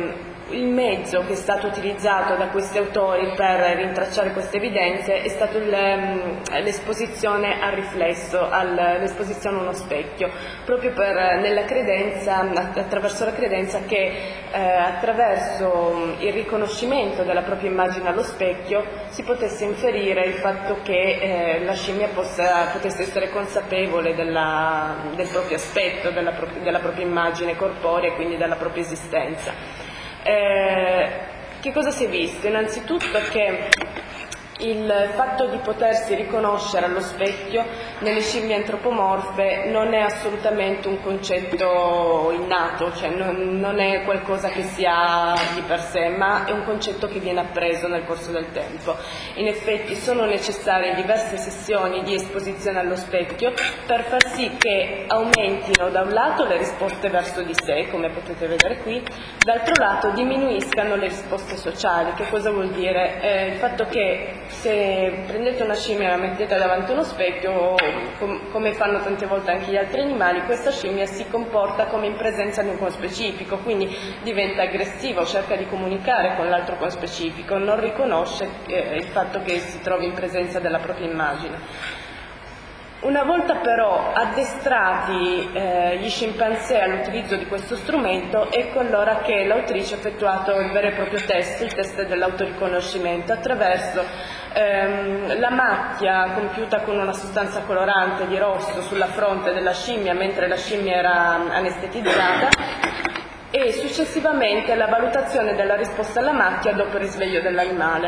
il mezzo che è stato utilizzato da questi autori per rintracciare queste evidenze è stato l'esposizione al riflesso, l'esposizione a uno specchio, proprio nella credenza, attraverso la credenza che attraverso il riconoscimento della propria immagine allo specchio si potesse inferire il fatto che la scimmia potesse essere consapevole del proprio aspetto, della propria immagine corporea e quindi della propria esistenza. Che cosa si è visto? Innanzitutto che il fatto di potersi riconoscere allo specchio nelle scimmie antropomorfe non è assolutamente un concetto innato, cioè non è qualcosa che si ha di per sé, ma è un concetto che viene appreso nel corso del tempo. In effetti sono necessarie diverse sessioni di esposizione allo specchio per far sì che aumentino da un lato le risposte verso di sé, come potete vedere qui, d'altro lato diminuiscano le risposte sociali. Che cosa vuol dire? Il fatto che se prendete una scimmia e la mettete davanti a uno specchio, come fanno tante volte anche gli altri animali, questa scimmia si comporta come in presenza di un conspecifico, quindi diventa aggressiva, cerca di comunicare con l'altro conspecifico, non riconosce il fatto che si trovi in presenza della propria immagine. Una volta però addestrati gli scimpanzé all'utilizzo di questo strumento, ecco allora che l'autrice ha effettuato il vero e proprio test, il test dell'autoriconoscimento, attraverso la macchia compiuta con una sostanza colorante di rosso sulla fronte della scimmia mentre la scimmia era anestetizzata, e successivamente la valutazione della risposta alla macchia dopo il risveglio dell'animale.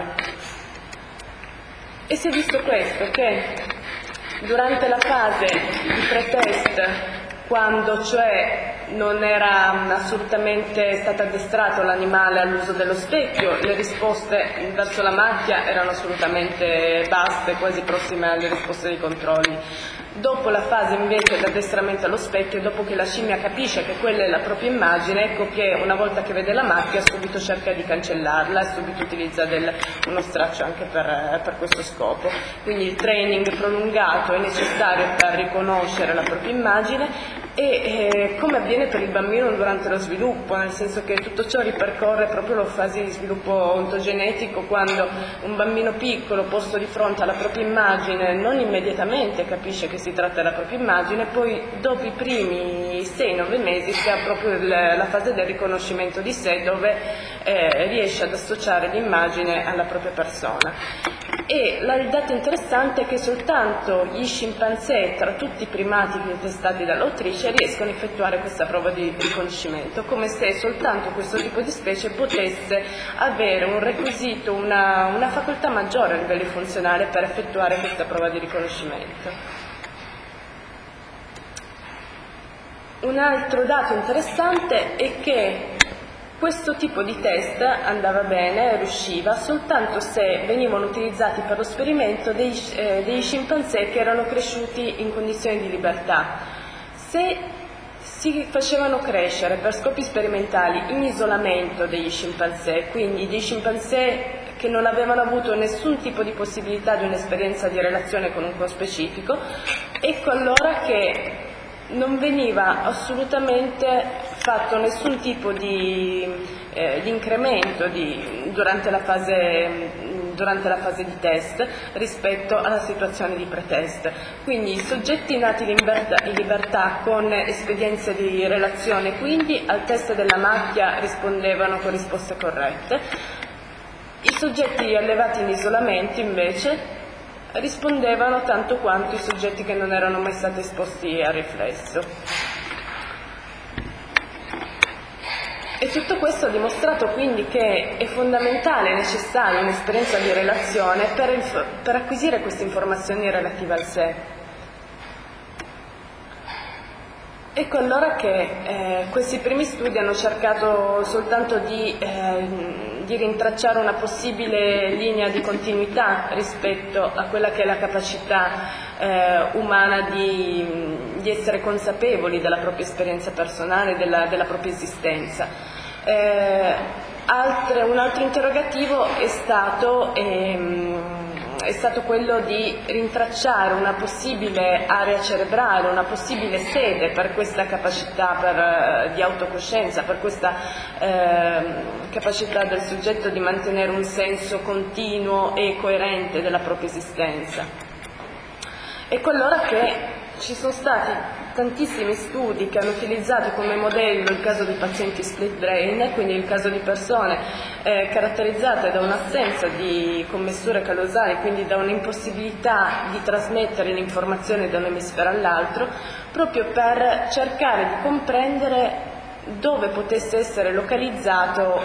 E si è visto questo, che durante la fase di pretest, quando cioè non era assolutamente stato addestrato l'animale all'uso dello specchio, le risposte verso la macchia erano assolutamente basse, quasi prossime alle risposte dei controlli. Dopo la fase invece di addestramento allo specchio, dopo che la scimmia capisce che quella è la propria immagine, ecco che una volta che vede la macchia subito cerca di cancellarla e subito utilizza uno straccio anche per questo scopo. Quindi il training prolungato è necessario per riconoscere la propria immagine, e come avviene per il bambino durante lo sviluppo, nel senso che tutto ciò ripercorre proprio la fase di sviluppo ontogenetico, quando un bambino piccolo posto di fronte alla propria immagine non immediatamente capisce che si tratta della propria immagine, poi dopo i primi 6-9 mesi si ha proprio la fase del riconoscimento di sé, dove riesce ad associare l'immagine alla propria persona. E il dato interessante è che soltanto gli scimpanzé, tra tutti i primati testati dall'autrice, riescono a effettuare questa prova di riconoscimento, come se soltanto questo tipo di specie potesse avere un requisito, una facoltà maggiore a livello funzionale per effettuare questa prova di riconoscimento. Un altro dato interessante è che questo tipo di test andava bene, riusciva, soltanto se venivano utilizzati per lo sperimento degli scimpanzé che erano cresciuti in condizioni di libertà. Se si facevano crescere per scopi sperimentali in isolamento degli scimpanzé, quindi dei scimpanzé che non avevano avuto nessun tipo di possibilità di un'esperienza di relazione con un conspecifico, ecco allora che non veniva assolutamente fatto nessun tipo di incremento durante la fase di test rispetto alla situazione di pretest. Quindi i soggetti nati in libertà con esperienze di relazione, quindi al test della macchia rispondevano con risposte corrette. I soggetti allevati in isolamento invece rispondevano tanto quanto i soggetti che non erano mai stati esposti al riflesso. E tutto questo ha dimostrato quindi che è fondamentale e necessaria un'esperienza di relazione per acquisire queste informazioni relative al sé. Ecco allora che questi primi studi hanno cercato soltanto di rintracciare una possibile linea di continuità rispetto a quella che è la capacità umana di essere consapevoli della propria esperienza personale, della propria esistenza. Un altro interrogativo è stato è stato quello di rintracciare una possibile area cerebrale, una possibile sede per questa capacità di autocoscienza, per questa capacità del soggetto di mantenere un senso continuo e coerente della propria esistenza. Ecco allora che ci sono stati tantissimi studi che hanno utilizzato come modello il caso di pazienti split brain, quindi il caso di persone caratterizzate da un'assenza di commessure callosali, quindi da un'impossibilità di trasmettere l'informazione da un emisfero all'altro, proprio per cercare di comprendere dove potesse essere localizzato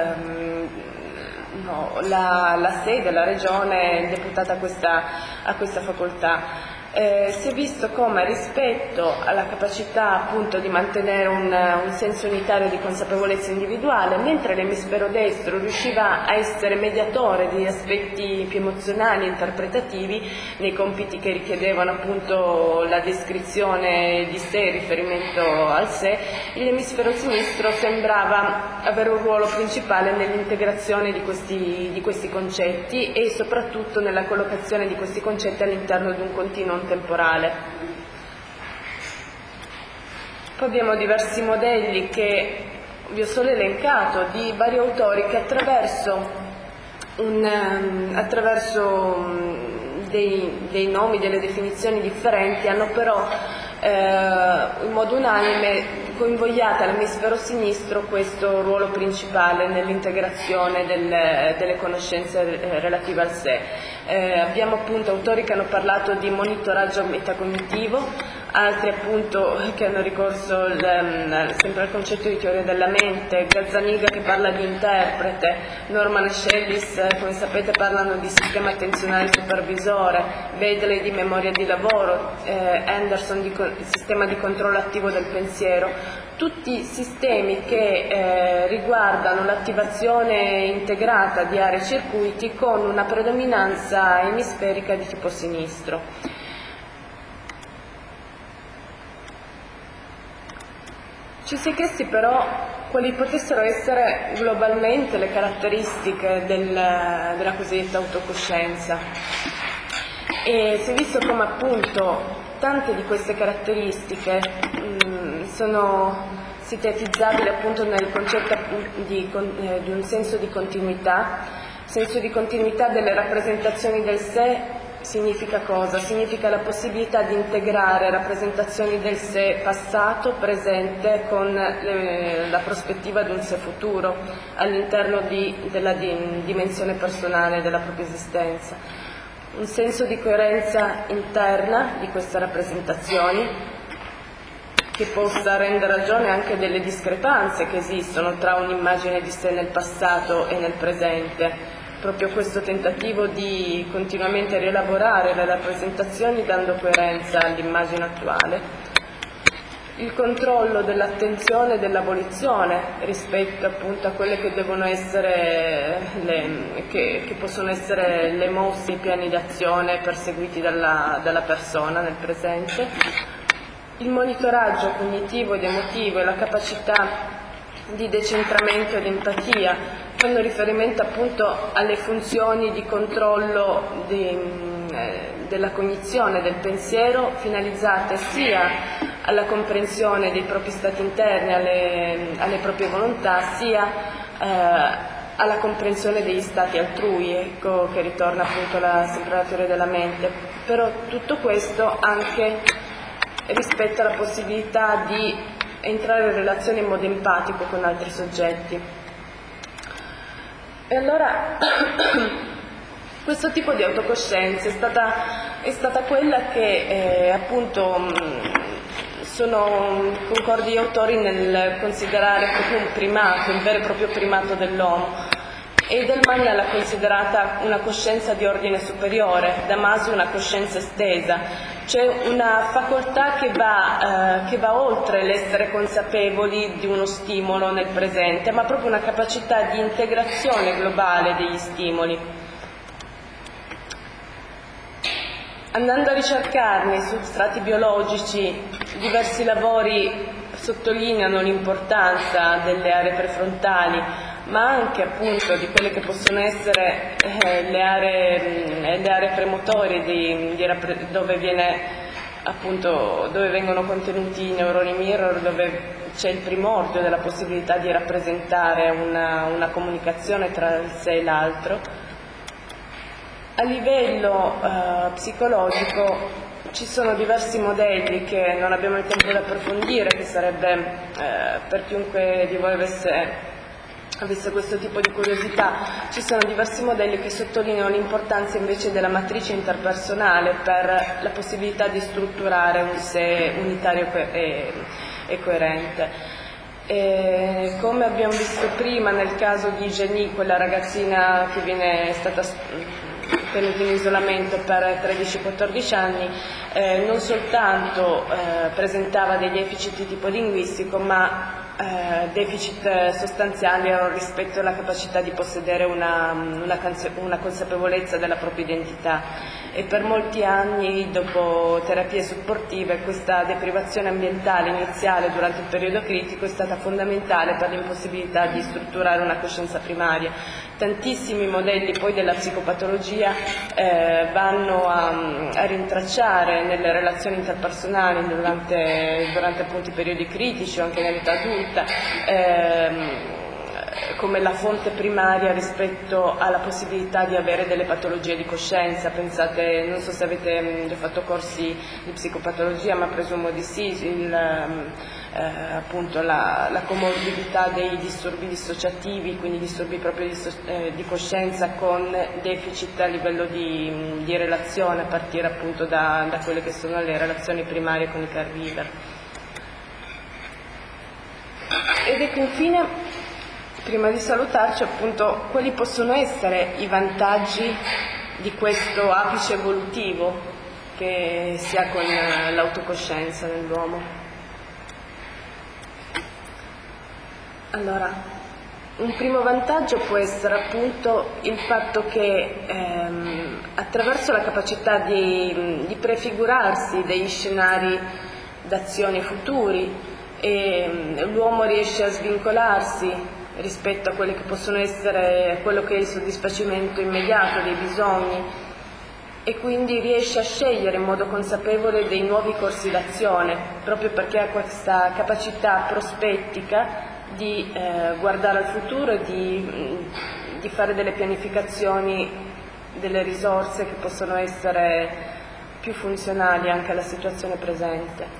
la sede, la regione deputata a questa facoltà. Si è visto come rispetto alla capacità appunto di mantenere un senso unitario di consapevolezza individuale, mentre l'emisfero destro riusciva a essere mediatore di aspetti più emozionali e interpretativi nei compiti che richiedevano appunto la descrizione di sé, il riferimento al sé, l'emisfero sinistro sembrava avere un ruolo principale nell'integrazione di questi concetti e soprattutto nella collocazione di questi concetti all'interno di un continuum temporale. Poi abbiamo diversi modelli che vi ho solo elencato di vari autori che attraverso dei nomi, delle definizioni differenti hanno però in modo unanime convogliata all'emisfero sinistro questo ruolo principale nell'integrazione delle conoscenze relative al sé. Abbiamo appunto autori che hanno parlato di monitoraggio metacognitivo, altri appunto che hanno ricorso sempre al concetto di teoria della mente, Gazzaniga che parla di interprete, Norman e Shellis come sapete parlano di sistema attenzionale supervisore, Bedley di memoria di lavoro, Anderson di sistema di controllo attivo del pensiero, tutti sistemi che riguardano l'attivazione integrata di aree e circuiti con una predominanza emisferica di tipo sinistro. Ci si è chiesti però quali potessero essere globalmente le caratteristiche della cosiddetta autocoscienza e si è visto come appunto tante di queste caratteristiche sono sintetizzabili appunto nel concetto di un senso di continuità delle rappresentazioni del sé. Significa cosa? Significa la possibilità di integrare rappresentazioni del sé passato, presente con la prospettiva di un sé futuro all'interno della dimensione personale della propria esistenza. Un senso di coerenza interna di queste rappresentazioni che possa rendere ragione anche delle discrepanze che esistono tra un'immagine di sé nel passato e nel presente. Proprio questo tentativo di continuamente rielaborare le rappresentazioni dando coerenza all'immagine attuale, il controllo dell'attenzione e dell'abolizione rispetto appunto a quelle che devono essere che possono essere le mosse, i piani d'azione perseguiti dalla persona nel presente, il monitoraggio cognitivo ed emotivo e la capacità di decentramento ed empatia fanno riferimento appunto alle funzioni di controllo della cognizione, del pensiero, finalizzate sia alla comprensione dei propri stati interni, alle proprie volontà, sia alla comprensione degli stati altrui, ecco che ritorna appunto sempre alla teoria della mente. Però tutto questo anche rispetto alla possibilità di entrare in relazione in modo empatico con altri soggetti. E allora questo tipo di autocoscienza è stata quella che appunto sono concordi gli autori nel considerare proprio un primato, il vero e proprio primato dell'uomo. Edelman l'ha considerata una coscienza di ordine superiore, Damasio una coscienza estesa. C'è una facoltà che va oltre l'essere consapevoli di uno stimolo nel presente, ma proprio una capacità di integrazione globale degli stimoli. Andando a ricercarne su strati biologici, diversi lavori sottolineano l'importanza delle aree prefrontali ma anche appunto di quelle che possono essere le aree premotorie dove vengono contenuti i neuroni mirror, dove c'è il primordio della possibilità di rappresentare una comunicazione tra il sé e l'altro. A livello psicologico ci sono diversi modelli che non abbiamo il tempo di approfondire, che sarebbe per chiunque di voi avesse questo tipo di curiosità. Ci sono diversi modelli che sottolineano l'importanza invece della matrice interpersonale per la possibilità di strutturare un sé unitario e coerente. Come abbiamo visto prima nel caso di Jenny, quella ragazzina che è stata tenuta in isolamento per 13-14 anni, non soltanto presentava dei deficit di tipo linguistico, ma deficit sostanziali rispetto alla capacità di possedere una consapevolezza della propria identità, e per molti anni, dopo terapie supportive, questa deprivazione ambientale iniziale durante il periodo critico è stata fondamentale per l'impossibilità di strutturare una coscienza primaria. Tantissimi modelli poi della psicopatologia vanno a rintracciare nelle relazioni interpersonali durante appunto i periodi critici o anche nell'età adulta come la fonte primaria rispetto alla possibilità di avere delle patologie di coscienza. Pensate, non so se avete già fatto corsi di psicopatologia, ma presumo di sì, appunto la comorbidità dei disturbi dissociativi, quindi disturbi proprio di coscienza con deficit a livello di relazione, a partire appunto da quelle che sono le relazioni primarie con i caregiver. Ed ecco, infine, prima di salutarci, appunto, quali possono essere i vantaggi di questo apice evolutivo che si ha con l'autocoscienza nell'uomo? Allora, un primo vantaggio può essere appunto il fatto che attraverso la capacità di prefigurarsi degli scenari d'azione futuri, l'uomo riesce a svincolarsi rispetto a quelli che possono essere quello che è il soddisfacimento immediato dei bisogni, e quindi riesce a scegliere in modo consapevole dei nuovi corsi d'azione, proprio perché ha questa capacità prospettica di guardare al futuro e di fare delle pianificazioni delle risorse che possono essere più funzionali anche alla situazione presente.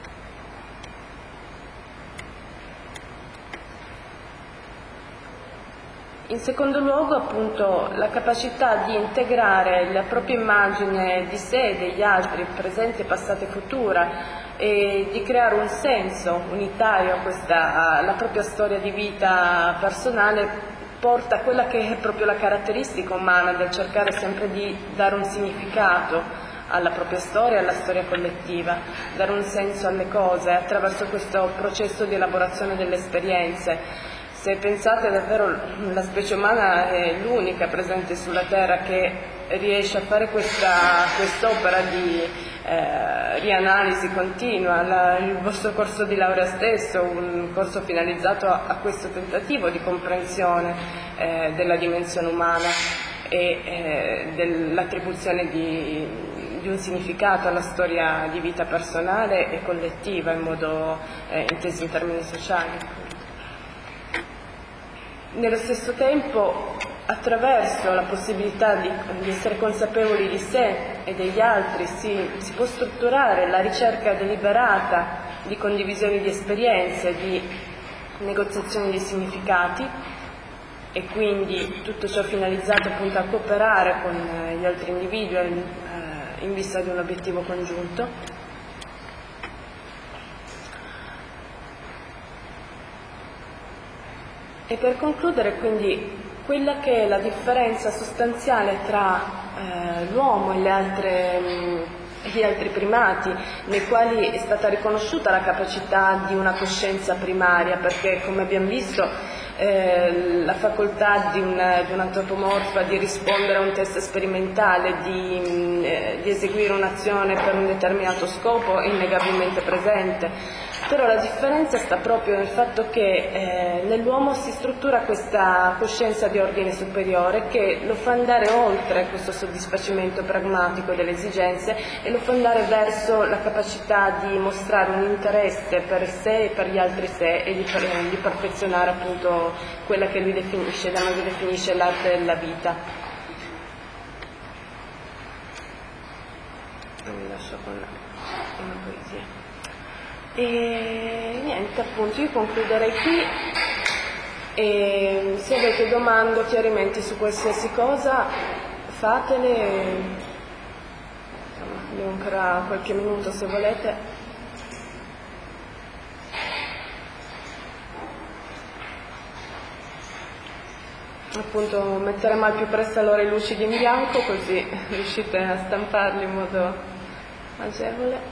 In secondo luogo, appunto, la capacità di integrare la propria immagine di sé e degli altri, presente, passato e futura, e di creare un senso unitario alla propria storia di vita personale, porta a quella che è proprio la caratteristica umana del cercare sempre di dare un significato alla propria storia, alla storia collettiva, dare un senso alle cose attraverso questo processo di elaborazione delle esperienze. Se pensate, davvero la specie umana è l'unica presente sulla Terra che riesce a fare quest'opera di rianalisi continua. Il vostro corso di laurea stesso, un corso finalizzato a questo tentativo di comprensione della dimensione umana e dell'attribuzione di un significato alla storia di vita personale e collettiva, in modo inteso in termini sociali. Nello stesso tempo, attraverso la possibilità di essere consapevoli di sé e degli altri, si può strutturare la ricerca deliberata di condivisioni di esperienze, di negoziazioni di significati, e quindi tutto ciò finalizzato appunto a cooperare con gli altri individui in vista di un obiettivo congiunto. E per concludere, quindi, quella che è la differenza sostanziale tra l'uomo e gli altri primati, nei quali è stata riconosciuta la capacità di una coscienza primaria, perché, come abbiamo visto, la facoltà di un antropomorfa di rispondere a un test sperimentale, di eseguire un'azione per un determinato scopo è innegabilmente presente. Però la differenza sta proprio nel fatto che nell'uomo si struttura questa coscienza di ordine superiore che lo fa andare oltre questo soddisfacimento pragmatico delle esigenze e lo fa andare verso la capacità di mostrare un interesse per sé e per gli altri sé e di perfezionare appunto quella che lui definisce, da noi definisce l'arte della vita. Mi lascio con una poesia. E niente, appunto, io concluderei qui e se avete domande o chiarimenti su qualsiasi cosa fatele, abbiamo ancora qualche minuto se volete. Appunto metteremo al più presto allora i lucidi in bianco così riuscite a stamparli in modo agevole.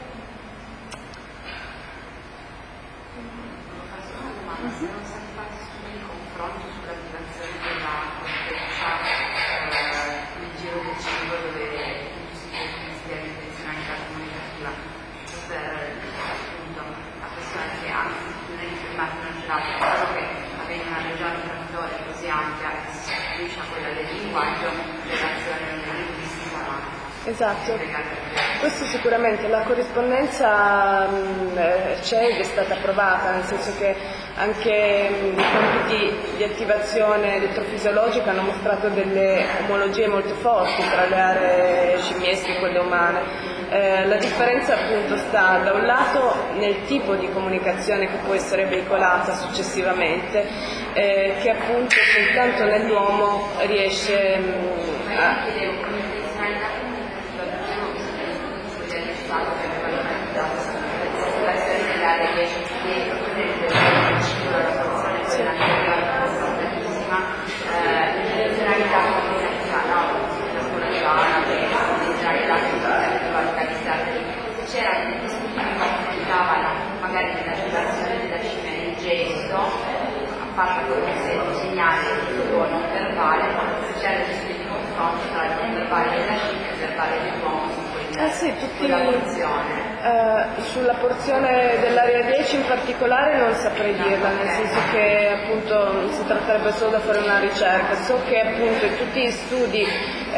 Se non stati fatti studi di confronto sull'attivazione della corteccia nel giro del cibo dove si consiglia l'intenzionalità comunicativa per appunto la persona che anzi non è fermata in un gelato, solo che avendo una regione transitoria così ampia che si sostituisce a quella del linguaggio, l'azione linguistica Esatto, questo sicuramente, la corrispondenza c'è ed è stata provata, nel senso che anche i compiti di attivazione elettrofisiologica hanno mostrato delle omologie molto forti tra le aree scimmiesche e quelle umane. La differenza appunto sta da un lato nel tipo di comunicazione che può essere veicolata successivamente, che appunto soltanto nell'uomo riesce a... C'era degli studi che confrontavano magari nella generazione della scimmia il gesto, a parte quello che è il segnale del suo non verbale, c'era degli studi di confronto tra il non verbale della scimmia e il verbale dell'uomo. Sì, tutti sulla porzione dell'area 10 in particolare non saprei dirla, nel senso che appunto si tratterebbe solo da fare una ricerca. So che appunto tutti gli studi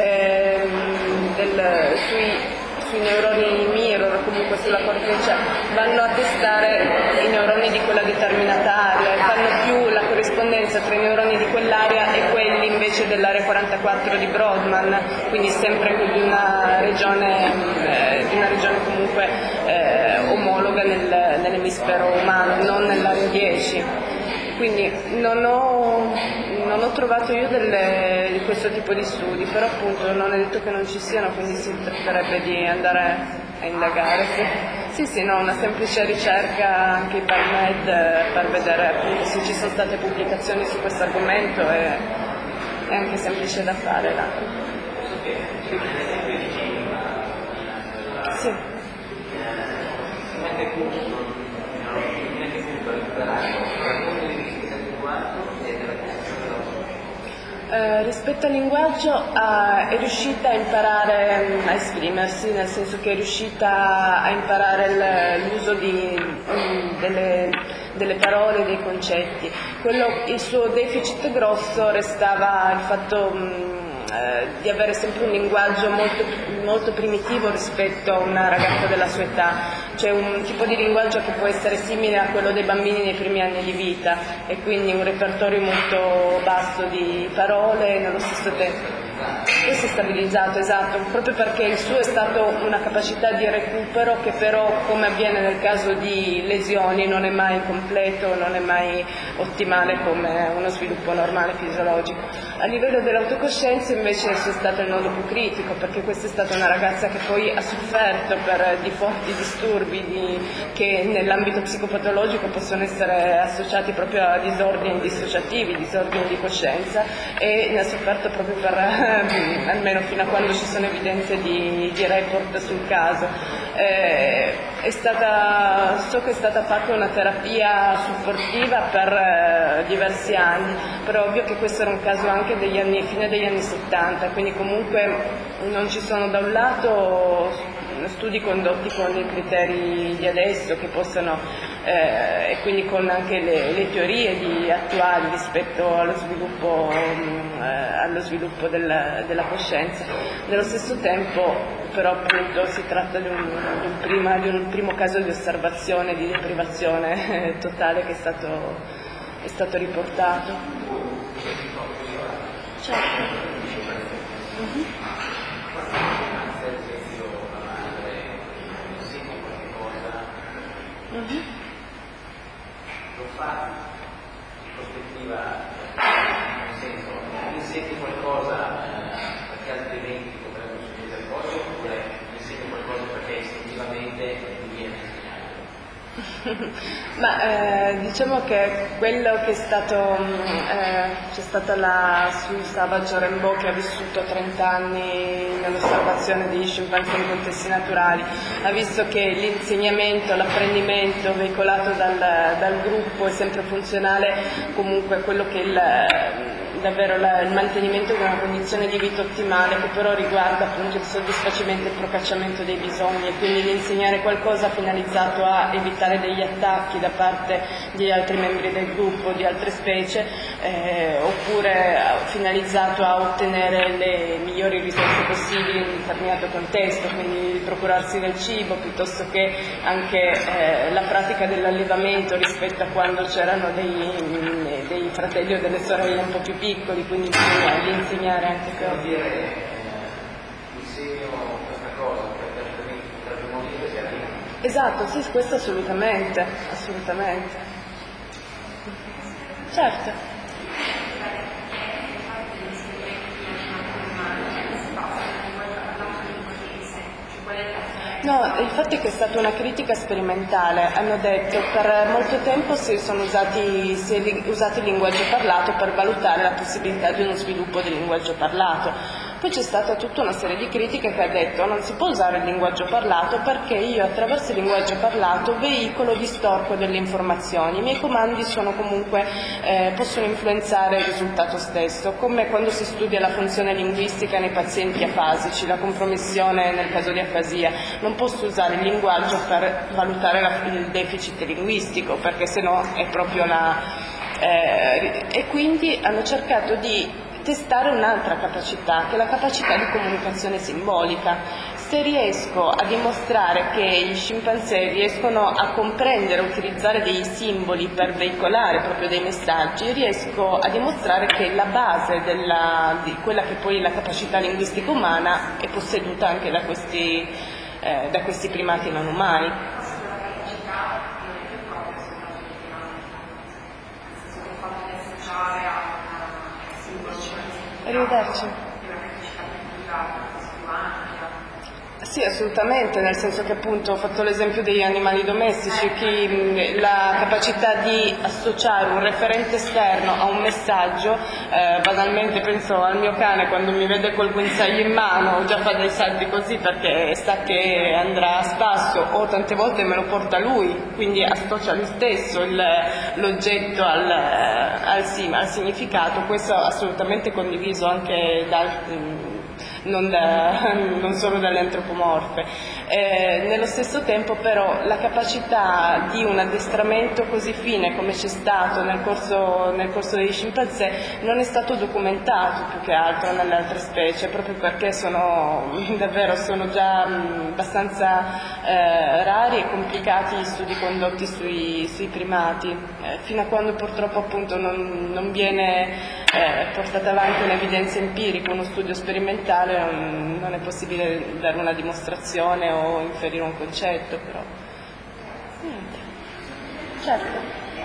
sui neuroni mirror, comunque sulla corteccia, vanno a testare i neuroni di quella determinata area e fanno più la corrispondenza tra i neuroni di quell'area e quelli invece dell'area 44 di Brodmann, quindi sempre di una regione comunque omologa nell'emisfero umano, non nell'area 10. Quindi non ho trovato io di questo tipo di studi, però appunto non è detto che non ci siano, quindi si tratterebbe di andare a indagare. Sì, no, una semplice ricerca anche in PubMed per vedere appunto se ci sono state pubblicazioni su questo argomento, è anche semplice da fare là. Sì. Rispetto al linguaggio è riuscita a imparare a esprimersi, nel senso che è riuscita a imparare l'uso delle parole, dei concetti. Il suo deficit grosso restava il fatto di avere sempre un linguaggio molto, molto primitivo rispetto a una ragazza della sua età, cioè un tipo di linguaggio che può essere simile a quello dei bambini nei primi anni di vita e quindi un repertorio molto basso di parole nello stesso tempo. Questo è stabilizzato, esatto, proprio perché il suo è stato una capacità di recupero che però, come avviene nel caso di lesioni, non è mai completo, non è mai ottimale come uno sviluppo normale fisiologico. A livello dell'autocoscienza invece c'è stato il nodo più critico, perché questa è stata una ragazza che poi ha sofferto per di forti disturbi che nell'ambito psicopatologico possono essere associati proprio a disordini dissociativi, disordini di coscienza, e ne ha sofferto proprio per almeno fino a quando ci sono evidenze di report sul caso. So che è stata fatta una terapia supportiva per diversi anni, però è ovvio che questo era un caso anche fine degli anni 70, quindi comunque non ci sono da un lato studi condotti con i criteri di adesso che possano e quindi con anche le teorie attuali rispetto allo sviluppo della coscienza. Nello stesso tempo però appunto si tratta di un primo caso di osservazione di deprivazione totale che è stato riportato. Certo. Lo fa in prospettiva, nel senso, insegni qualcosa perché altrimenti potrebbero succedere cose, oppure insegni qualcosa perché istintivamente mi viene insegnato? Ma diciamo che quello che è stato, c'è stata la Sue Savage-Rainbow che ha vissuto 30 anni nell'osservazione degli scimpanzé in contesti naturali, ha visto che l'insegnamento, l'apprendimento veicolato dal gruppo è sempre funzionale comunque a quello che è davvero il mantenimento di una condizione di vita ottimale, che però riguarda appunto il soddisfacimento e il procacciamento dei bisogni, e quindi l'insegnare qualcosa finalizzato a evitare degli attacchi da parte di altri membri del gruppo, di altre specie, oppure finalizzato a ottenere le migliori risorse possibili in un determinato contesto, quindi procurarsi del cibo, piuttosto che anche la pratica dell'allevamento rispetto a quando c'erano dei fratelli o delle sorelle un po' più piccoli, quindi bisogna insegnare anche per dire insegno questa cosa perché altrimenti potrebbe morire se arriva. Esatto, sì, questo assolutamente. Certo. No, il fatto è che è stata una critica sperimentale. Hanno detto per molto tempo si è usato il linguaggio parlato per valutare la possibilità di uno sviluppo del linguaggio parlato. Poi c'è stata tutta una serie di critiche che ha detto non si può usare il linguaggio parlato perché io attraverso il linguaggio parlato veicolo, distorco delle informazioni, i miei comandi sono comunque possono influenzare il risultato stesso, come quando si studia la funzione linguistica nei pazienti afasici, la compromissione nel caso di afasia. Non posso usare il linguaggio per valutare il deficit linguistico, perché sennò è proprio e quindi hanno cercato di testare un'altra capacità, che è la capacità di comunicazione simbolica. Se riesco a dimostrare che gli scimpanzé riescono a comprendere, utilizzare dei simboli per veicolare proprio dei messaggi, riesco a dimostrare che la base di quella che poi è la capacità linguistica umana è posseduta anche da questi primati non umani. Arrivederci. Sì, assolutamente, nel senso che appunto ho fatto l'esempio degli animali domestici, la capacità di associare un referente esterno a un messaggio, banalmente penso al mio cane quando mi vede col guinzaglio in mano, già fa dei salti così perché sa che andrà a spasso, o tante volte me lo porta lui, quindi associa lui stesso l'oggetto al significato. Questo assolutamente condiviso anche non solo dalle antropomorfe. Nello stesso tempo però la capacità di un addestramento così fine come c'è stato nel corso degli scimpanzé non è stato documentato più che altro nelle altre specie, proprio perché sono già abbastanza rari e complicati gli studi condotti sui primati, fino a quando purtroppo appunto non viene portata avanti un'evidenza empirica, uno studio sperimentale, non è possibile dare una dimostrazione o inferire un concetto, però. Niente. Certo.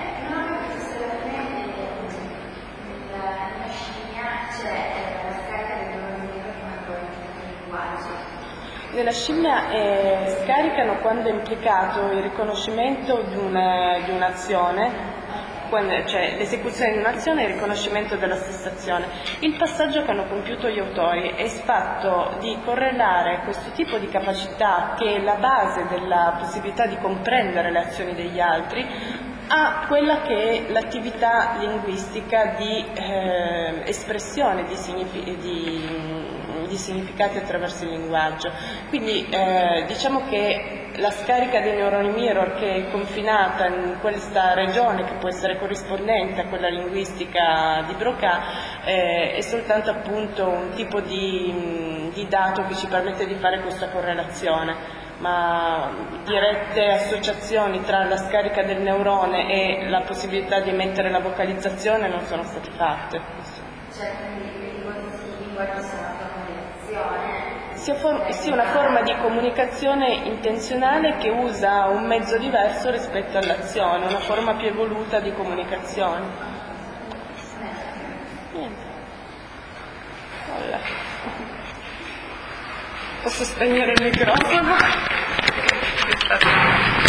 Nella scimmia c'è la scarica del linguaggio. Nella scimmia scaricano quando è implicato il riconoscimento di un'azione, cioè l'esecuzione di un'azione e il riconoscimento della stessa azione. Il passaggio che hanno compiuto gli autori è fatto di correlare questo tipo di capacità, che è la base della possibilità di comprendere le azioni degli altri, a quella che è l'attività linguistica di espressione di significati attraverso il linguaggio. Quindi diciamo che la scarica dei neuroni mirror, che è confinata in questa regione che può essere corrispondente a quella linguistica di Broca, è soltanto appunto un tipo di dato che ci permette di fare questa correlazione, ma dirette associazioni tra la scarica del neurone e la possibilità di emettere la vocalizzazione non sono state fatte. Cioè, quindi questi linguaggi sono una forma di azione? Sì, una forma di comunicazione intenzionale che usa un mezzo diverso rispetto all'azione, una forma più evoluta di comunicazione. Niente. Allora. Posso spegnere il microfono?